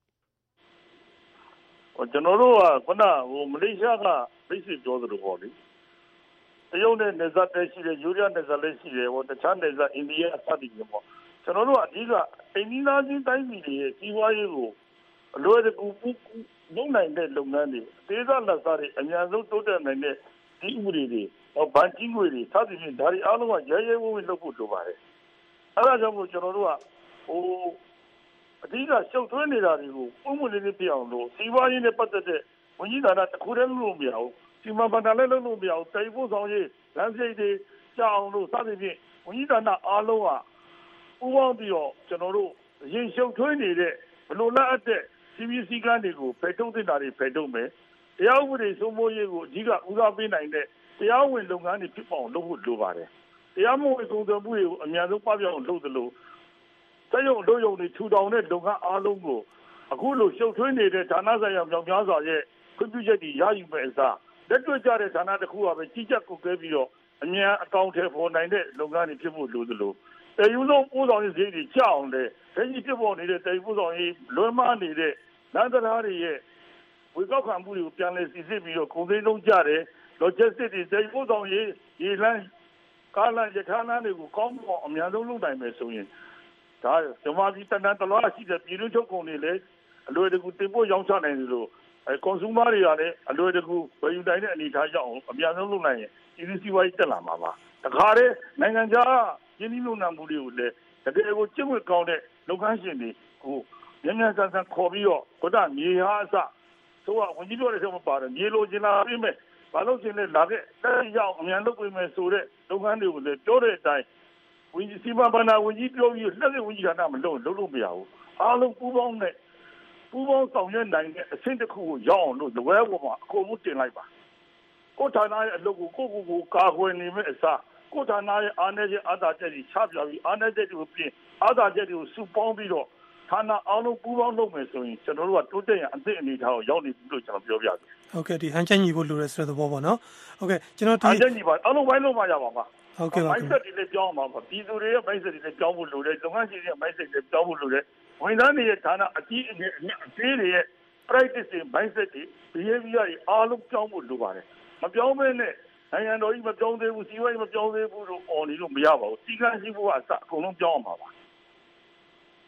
ကျွန်တော်တို့ကခုနမလေးရှားကမိတ်ဆွေပြောသလိုပေါ့လေတရုတ်နဲ့နယ်စပ်တည်းရှိတယ်ယူရီးယားနယ်စပ်လည်းရှိတယ်တခြားနယ်စပ်အိန္ဒိယအစသည်တွေပေါ့ကျွန်တော်တို့အဓိကအိန္ဒိယချင်းတိုင်းပြည်တွေရဲ့စီးပွားရေးကိုအလွယ်တကူလုပ်နိုင်တဲ့လုပ်ငန်းတွေအသေးစားလက်စားတွေအများဆုံးတိုးတက်နိုင်တဲ့ဒီဥပဒေတွေဗန်ကြီးငွေတွေစသည်ဖြင့်ဒါတွေအားလုံးကရဲရဲဝံ့ဝံ့လုပ်ဖို့လိုပါတယ်အဲဒါကြောင့်မို့ကျွန်တော်တို့ကအဓိကရှုပ်ထွေးနေတာတွေကိုပုံမှန်လေးပြအောင်လို့စီးပွားရေးနဲ့ပတ်သက်တဲ့ဝန်ကြီးဌာနတစ်ခုတည်းလုပ်လို့မရဘူးစီမံဘဏ္ဍာလည်းလုပ်လို့မရဘူးတိုင်ဖို့ဆောင်ရေးလမ်းစိတ်တွေကြောင်းလို့စသဖြင့်ဝန်ကြီးဌာနအားလုံးကပူးပေါင်းပြီးတော့ကျွန်တော်တို့ရင်ရှုပ်ထွေးနေတဲ့ဘလို့လက်အပ်တဲ့စီးပွားရေးကဏ္ဍတွေကိုဖယ်ထုတ်သင့်တာတွေဖယ်ထုတ်မယ်တရားဥပဒေစိုးမိုးရေးကိုအဓိကဦးစားပေးနိုင်တဲ့တရားဝင်လုပ်ငန်းတွေဖြစ်အောင်လုပ်ဖို့လိုပါတယ်တရားမဝင်ကုန်သွယ်မှုတွေကိုအများဆုံးပပျောက်အောင်လုပ်သလိုစက်ရုံတို့ရုံတွေထူထောင်တဲ့လုပ်ငန်းအားလုံးကိုအခုလိုရှုပ်ထွေးနေတဲ့ဌာနဆိုင်ရာမြောင်များစွာရဲ့ခွင့်ပြုချက်တွေရယူမဲ့အစားလက်တွေ့ကျတဲ့ဌာနတစ်ခုကပဲကြီးကြပ်ကုတ်ကဲပြီးတော့အမြန်အကောင့်ထဲပေါ်နိုင်တဲ့လုပ်ငန်းတွေဖြစ်ဖို့လိုသလိုတည်ယူဆုံးပို့ဆောင်ရေးစရိတ်တွေကျအောင်လေလက်ရှိဖြစ်ပေါ်နေတဲ့တည်ယူပို့ဆောင်ရေးလွှမ်းမနေတဲ့လမ်းတရားတွေရဲ့ဝေကောက်ခံမှုတွေကိုပြန်လည်စီစစ်ပြီးတော့ကုန်စည်နှုန်းကျတယ် logistics တွေတည်ယူပို့ဆောင်ရေးရေလမ်းကားလမ်းရထားလမ်းတွေကိုကောင်းမွန်အများဆုံးလုပ်နိုင်မယ်ဆိုရင်ဒါဓမ္မပြည်တန်တန်တလားရှိတဲ့ပြည်တွင်းထုတ်ကုန်တွေလည်းအလွယ်တကူတင်ပို့ရောင်းချနိုင်တယ်လို့consumer တွေကလည်းအလွယ်တကူဝယ်ယူနိုင်တဲ့အနေအထားရောက်အောင်အများဆုံးလုပ်နိုင်ရင်ပြည်တွင်းစီးပွားရေးတက်လာမှာပါတခါတည်းနိုင်ငံခြားရင်းနှီးမြှုပ်နှံမှုတွေကိုလည်းတကယ်ကိုကျင့်ဝတ်ကောင်းတဲ့လုပ်ငန်းရှင်တွေကိုမြန်မြန်ဆန်ဆန်ခေါ်ပြီးတော့ကိုတာမြေဟာအစဆိုတော့ဝန်ကြီးပြောတဲ့ထဲမှာပါတယ်မြေလိုချင်လာပြီးမဲ့ဘာလို့ချင်လဲလာခဲ့တက်ရောက်အမြန်လုပ်ပေးမယ်ဆိုတဲ့လုပ်ငန်းတွေကိုလည်းပြောတဲ့အတိုင်းဝန်ကြီးစီမံဘဏ္ဍာဝန်ကြီးပြောပြီးလက်စစ်ဝန်ကြီးဌာနမလုပ်လို့မရဘူးအားလုံးပူးပေါင်းဆောင်ရွက်နိုင်တဲ့အဆင့်တစ်ခုကိုရောက်အောင်လို့လွယ်ပေါ်မှာအကုန်လုံးတင်လိုက်ပါကိုဌာနရဲ့အလုပ်ကိုကိုကာကွယ်နေမဲ့အစားကိုဌာနရဲ့အားနည်းချက်အာသာချက်တွေချပြပြီးအားနည်းချက်တွေကိုပြင်အာသာချက်တွေကိုစုပေါင်းပြီးတော့ဌာနအားလုံးပူးပေါင်းလုပ်မယ်ဆိုရင်ကျွန်တော်တို့ကတိုးတက်ရန်အသည့်အနေထားကိုရောက်နေပြီလို့ကျွန်တော်ပြောပြတယ်ဟုတ်ကဲ့ဒီဟန်ချက်ညီဖို့လိုတဲ့ဆိုတဲ့သဘောပေါ့နော်ဟုတ်ကဲ့ကျွန်တော်ဒီဟန်ချက်ညီပါအားလုံးဝိုင်းလို့မှရပါမှာဟုတ်ကဲ့ပါ mindset တွေလည်းပြောင်းအောင်ပါပြည်သူတွေရဲ့ mindset တွေလည်းပြောင်းဖို့လိုတယ်လုပ်ငန်းရှင်တွေရဲ့ mindset တွေပြောင်းဖို့လိုတယ်ဝန်ထမ်းတွေရဲ့ဌာနအကြီးအသေးတွေရဲ့ practice တွေ mindset တွေ behavior တွေအားလုံးပြောင်းဖို့လိုပါတယ်မပြောင်းမဲနဲ့နိုင်ငံတော်ကြီးမပြောင်းသေးဘူးစီးပွားရေးမပြောင်းသေးဘူးလို့အော်နေလို့မရပါဘူးစီကံရှိဖို့ကအစအကုန်လုံးပြောင်းအောင်ပါ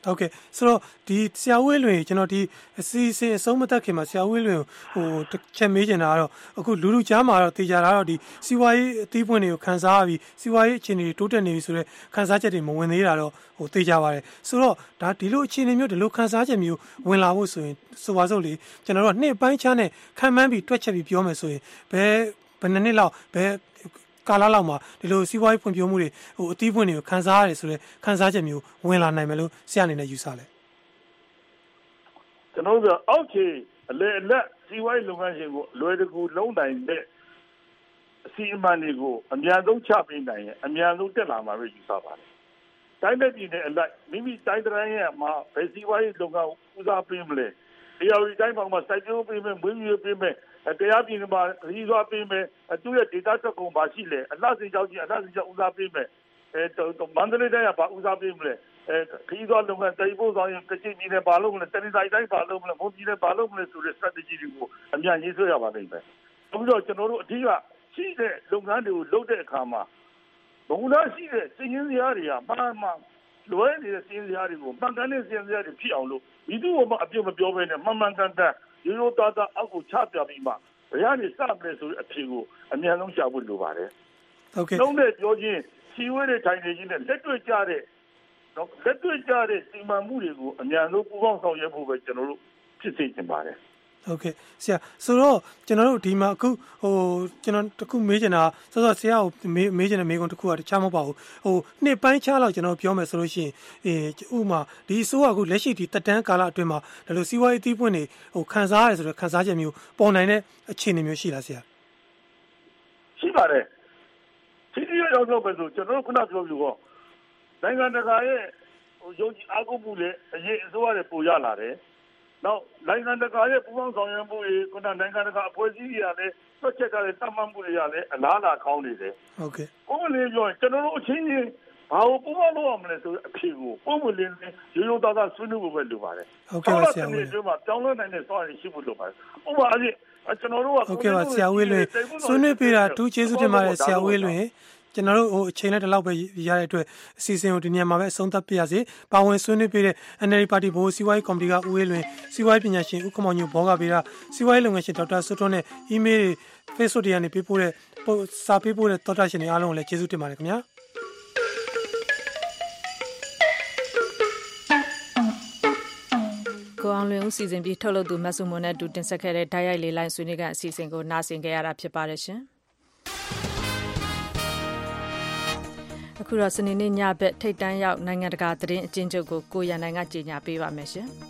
ဟုတ်ကဲ့ဆိုတော့ဒီဆရာဝေးလွင်ကျွန်တော်ဒီအစီအစဉ်အဆုံးမသက်ခင်မှာဆရာဝေးလွင်ဟိုတစ်ချက်မေးချင်တာကတော့အခုလူကြားမှာတော့တေချာတာတော့ဒီစီဝါရေးအသီးပွင့်တွေကိုခန်းစားပြီးစီဝါရေးအခြေအနေတွေတိုးတက်နေပြီဆိုတော့ခန်းစားချက်တွေမဝင်သေးတာတော့ဟိုတေချာပါတယ်ဆိုတော့ဒါဒီလိုအခြေအနေမျိုးဒီလိုခန်းစားချက်မျိုးဝင်လာဖို့ဆိုရင်ဆိုပါစို့လေကျွန်တော်တို့နှစ်ပိုင်းခြားနဲ့ခံမှန်းပြီးတွက်ချက်ပြီးပြောမယ်ဆိုရင်ဘယ်နှစ်လောက်ဘယ်ကာလလောက်မှာဒီလိုစီးပွားရေးဖွံ့ဖြိုးမှုတွေဟိုအသီးပွင့်တွေကိုခန်းစားရတယ်ဆိုတော့ခန်းစားချက်မျိုးဝင်လာနိုင်မယ်လို့ဆရာအနေနဲ့ယူဆလဲကျွန်တော်တို့အောက်ခြေအလေအလက်စီးပွားရေးလုပ်ငန်းရှင်ကိုလွယ်တကူလုံးနိုင်တဲ့အစီအမံတွေကိုအများဆုံးချပေးနိုင်ရင်အများဆုံးတက်လာမှာပဲယူဆပါတယ်တိုင်းပြည်ပြည်နဲ့အလိုက်မိမိတိုင်းတိုင်းရဲ့မှာဘယ်စီးပွားရေးလုပ်ငန်းဦးစားပေးမလဲတရားဝင်တိုင်းပေါ်မှာစိုက်ပျိုးပေးမယ်မွေးမြူပေးမယ်တရားပြည်မှာခရီးသွားပေးမယ်သူ့ရဲ့ data တက်ကုန်ပါရှိလေအလှစိကြောက်ကြီးအလှစိကြောက်ဦးစားပေးမယ်မန္တလေးတိုင်းကပါဦးစားပေးမလဲခရီးသွားလုပ်ငန်းတိုင်ဖို့ဆောင်ရင်ကချင်ပြည်နယ်ပါလို့မလဲတနင်္သာရီတိုင်းပါလို့မလဲမွန်ပြည်နယ်ပါလို့မလဲဆိုတဲ့ strategy တွေကိုအများကြီးဆွဲရပါလိမ့်မယ်အခုတော့ကျွန်တော်တို့အထူးကရှိတဲ့လုပ်ငန်းတွေကိုလုပ်တဲ့အခါမှာဘုံသားရှိတဲ့စီးရင်စရာတွေကမှန်လွဲနေတဲ့စီးရင်စရာတွေကိုမှန်ကန်တဲ့စီးရင်စရာတွေဖြစ်အောင်လို့ဒီသူ့ကိုမှအပြစ်မပြောဘဲနဲ့မှန်ကန်ရိုးရိုးသားသားအောက်ကိုချပြပြီးမှဘယ်ကနေစမလဲဆိုတဲ့အဖြေကိုအများဆုံးရှာဖို့လိုပါတယ်ဟုတ်ကဲ့လုံးနဲ့ပြောချင်းစီဝဲတဲ့ထိုင်နေချင်းနဲ့လက်တွေ့ကြတဲ့စီမံမှုတွေကိုအများဆုံးပူးပေါင်းဆောင်ရွက်ဖို့ပဲကျွန်တော်တို့ဖြစ်စေချင်ပါတယ်ဟုတ်ကဲ့ဆရာဆိုတော့ကျွန်တော်တို့ဒီမှာအခုဟိုကျွန်တော်တခုမေးချင်တာဆိုတော့ဆရာကိုမေးချင်တဲ့မေးခွန်းတခုကတခြားမဟုတ်ပါဘူးဟိုနှစ်ပိုင်းခြားလောက်ကျွန်တော်ပြောမယ်ဆိုလို့ရှိရင်ဥပမာဒီအစိုးရအခုလက်ရှိဒီတက်တန်းကာလအတွင်းမှာဒါလိုစီးပွားရေးအသီးပွင့်တွေဟိုခန်းစားရတယ်ဆိုတော့ခန်းစားချက်မျိုးပေါ်နိုင်တဲ့အခြေအနေမျိုးရှိလားဆရာရှိပါတယ်ဒီရောက်တော့ပဲဆိုကျွန်တော်တို့ခုနပြောလို့ဟောနိုင်ငံတကာရဲ့ဟိုယုံကြည်အားကိုးမှုနဲ့အရေးအစိုးရတွေပို့ရလာတယ်နောက်နိုင်ငံတကာရဲ့ပူးပေါင်းဆောင်ရွက်မှုတွေကနိုင်ငံတကာအဖွဲ့အစည်းတွေကလည်းတွက်ချက်ကလည်းတတ်မှတ်မှုတွေကလည်းအလားအလာကောင်းနေတယ်ဟုတ်ကဲ့ပုံမှန်လေးပြောရင်ကျွန်တော်တို့အချင်းချင်းဘာလို့ပူးပေါင်းလုပ်ရမလဲဆိုတဲ့အဖြေကိုပုံမှန်လေးရိုးရိုးသားသားဆွေးနွေးဖို့ပဲလိုပါတယ်ဟုတ်ကဲ့ပါဆရာဝေးဒီမှာတောင်းလဲနိုင်တဲ့စောင့်ရရှိဖို့လိုပါတယ်ဥပမာအားဖြင့်ကျွန်တော်တို့ကဟုတ်ကဲ့ပါဆရာဝေးလွင်ဆွေးနွေးပေးတာတူးကျေးဇူးတင်ပါတယ်ဆရာဝေးလွင်ကျွန်တော်တို့ဟိုအချိန်နဲ့တလောက်ပဲရတဲ့အတွက်အစီအစဉ်ကိုဒီနေရာမှာပဲအဆုံးသတ်ပြရစီပါဝင်ဆွေးနွေးပေးတဲ့ NLD ပါတီဘိုးစီဝိုင်းကော်မတီကဦးဝေးလွင်စီဝိုင်းပညာရှင်ဦးခမောင်ညိုဘောကပေးတာစီဝိုင်းလုပ်ငန်းရှင်ဒေါက်တာစွတ်ထွန်းနဲ့ email Facebook တွေကနေပေးပို့တဲ့စာပေးပို့တဲ့ဒေါက်တာရှင်တွေအားလုံးကိုလည်းကျေးဇူးတင်ပါတယ်ခင်ဗျာကိုအောင်လွင်ဦးစီစဉ်ပြီးထုတ်လုပ်သူမဆုမွန်နဲ့တူတင်ဆက်ခဲ့တဲ့ဓာတ်ရိုက်လေးလိုင်းဆွေးနွေးကအစီအစဉ်ကိုနားဆင်ကြရတာဖြစ်ပါတယ်ရှင်အခုတော့စနေနေ့ညဘက်ထိတ်တန်းရောက်နိုင်ငံတကာသတင်းအကျဉ်းချုပ်ကိုရန်နိုင်ကကြေညာပေးပါမယ်ရှင်။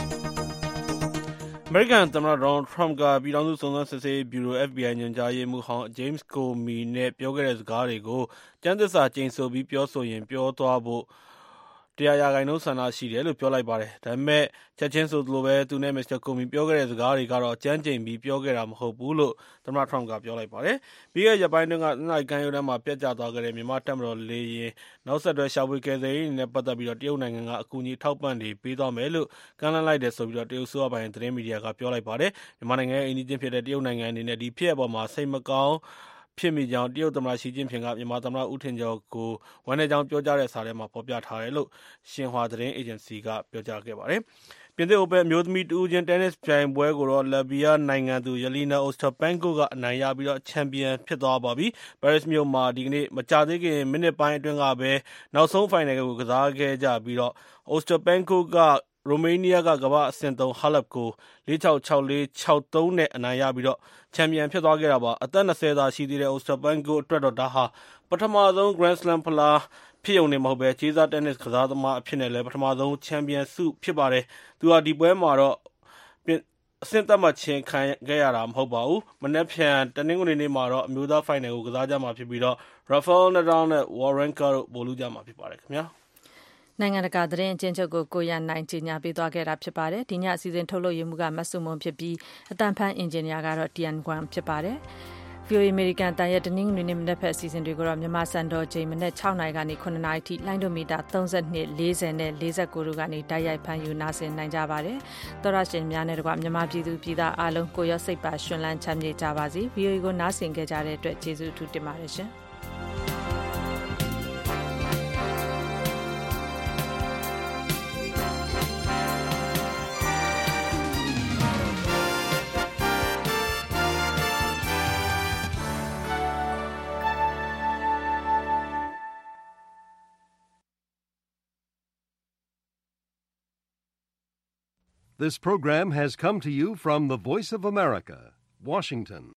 အမေရိကန်သမ္မတဒေါ်နယ်ထရမ့်ကပြည်ထောင်စုစုံစမ်းစစ်ဆေးရေးဗျူရို FBI ညွှန်ကြားရေးမှူးဟောင်း James Comey နဲ့ပြောခဲ့တဲ့စကားတွေကိုကျမ်းသစ္စာကျိန်ဆိုပြီးပြောဆိုရင်ပြောသွားဖို့100% ဆန္ဒရှိတယ်လို့ပြောလိုက်ပါတယ်။ဒါပေမဲ့ချက်ချင်းဆိုသလိုပဲသူနဲ့မစ္စတာကိုမီပြောခဲ့တဲ့စကားတွေကတော့ကြမ်းကြိမ်ပြီးပြောခဲ့တာမဟုတ်ဘူးလို့သမ္မတထရမ့်ကပြောလိုက်ပါတယ်။ပြီးခဲ့တဲ့ရက်ပိုင်းတွင်းကနိုင်ကန်ရိုးတန်းမှာပြတ်ကျသွားခဲ့တဲ့မြန်မာတပ်မတော်လေယာဉ်နောက်ဆက်တွဲရှာဖွေကယ်ဆယ်ရေးနဲ့ပတ်သက်ပြီးတော့တရုတ်နိုင်ငံကအကူအညီထောက်ပံ့တွေပေးသွားမယ်လို့ကမ်းလှမ်းလိုက်တယ်ဆိုပြီးတော့တရုတ်ဆိုအပိုင်းသတင်းမီဒီယာကပြောလိုက်ပါတယ်။မြန်မာနိုင်ငံရဲ့အိန္ဒိယဖြစ်တဲ့တရုတ်နိုင်ငံအနေနဲ့ဒီဖြစ်အပေါ်မှာစိတ်မကောင်းဖြစ်မိကြောင်းတရုတ်သမ္မတရှီကျင်းဖျင်ကမြန်မာသမ္မတဦးထင်ကျော်ကိုဝန်ထဲကြောင်းပြောကြားတဲ့စာထဲမှာဖော်ပြထားတယ်လို့ရှင်ဟွာသတင်းအေဂျင်စီကပြောကြားခဲ့ပါတယ်။ပြင်သစ်အိုပင်အမျိုးသမီးတူးချင်းတင်းနစ်ပြိုင်ပွဲကိုတော့လက်ဗီးယားနိုင်ငံသူယလီနာအိုစတာပန်ကိုကအနိုင်ရပြီးတော့ချန်ပီယံဖြစ်သွားပါပြီ။ပဲရစ်မြို့မှာဒီကနေ့မကြာသေးခင်မိနစ်ပိုင်းအတွင်းကပဲနောက်ဆုံးဖိုင်နယ်ကိုကစားခဲ့ကြပြီးတော့အိုစတာပန်ကိုကရိုမေးနီးယားကကမ္ဘာအဆင့်3ဟာလပ်ကို4-6-6-4-6-3နဲ့အနိုင်ရပြီးတော့ချန်ပီယံဖြစ်သွားခဲ့တာပါအသက်20သာရှိသေးတဲ့အိုစတာပန်ကိုအတွက်တော့ဒါဟာပထမဆုံး Grand Slam ဖလားဖြစ်ုံနေမဟုတ်ပဲခြေစားတက်နစ်ကစားသမားအဖြစ်နဲ့လည်းပထမဆုံးချန်ပီယံဆုဖြစ်ပါတယ်သူဟာဒီပွဲမှာတော့အဆင့်သက်မှတ်ခြင်းခံခဲ့ရတာမဟုတ်ပါဘူးမနေ့ဖြန်တနင်္ဂနွေနေ့မှာတော့အမျိုးသားဖိုင်နယ်ကိုကစားကြမှာဖြစ်ပြီးတော့ Rafael Nadal နဲ့ Wawrinka တို့ဗိုလ်လုကြမှာဖြစ်ပါတယ်ခင်ဗျာနိုင်ငံတကာသတင်းအကျဉ်းချုပ်ကိုရန်နိုင်ကြေညာပေးသွားခဲ့တာဖြစ်ပါတယ်ဒီညအစီအစဉ်ထုတ်လုပ်ရမှုကမဆုမွန်ဖြစ်ပြီးအတန်ဖန်အင်ဂျင်နီယာကတော့ Tian Guan ဖြစ်ပါတယ် VOA American တန်ရဲ့တနင်္ဂနွေနေ့မနက်ဖက်အစီအစဉ်တွေကိုတော့မြန်မာစံတော်ချိန်မနက်6:00နာရီကနေ9:00နာရီထိလိုင်းဒိုမီတာ32 40နဲ့49တို့ကနေတိုက်ရိုက်ဖမ်းယူနားဆင်နိုင်ကြပါတယ်သောရရှင်များနဲ့တကွမြန်မာပြည်သူပြည်သားအားလုံးကိုရောစိတ်ပါရှင်လန်းချမ်းမြေ့ကြပါစေ VOA ကိုနားဆင်ကြတဲ့အတွက်ကျေးဇူးအထူးတင်ပါတယ်ရှင်။ This program has come to you from the Voice of America, Washington.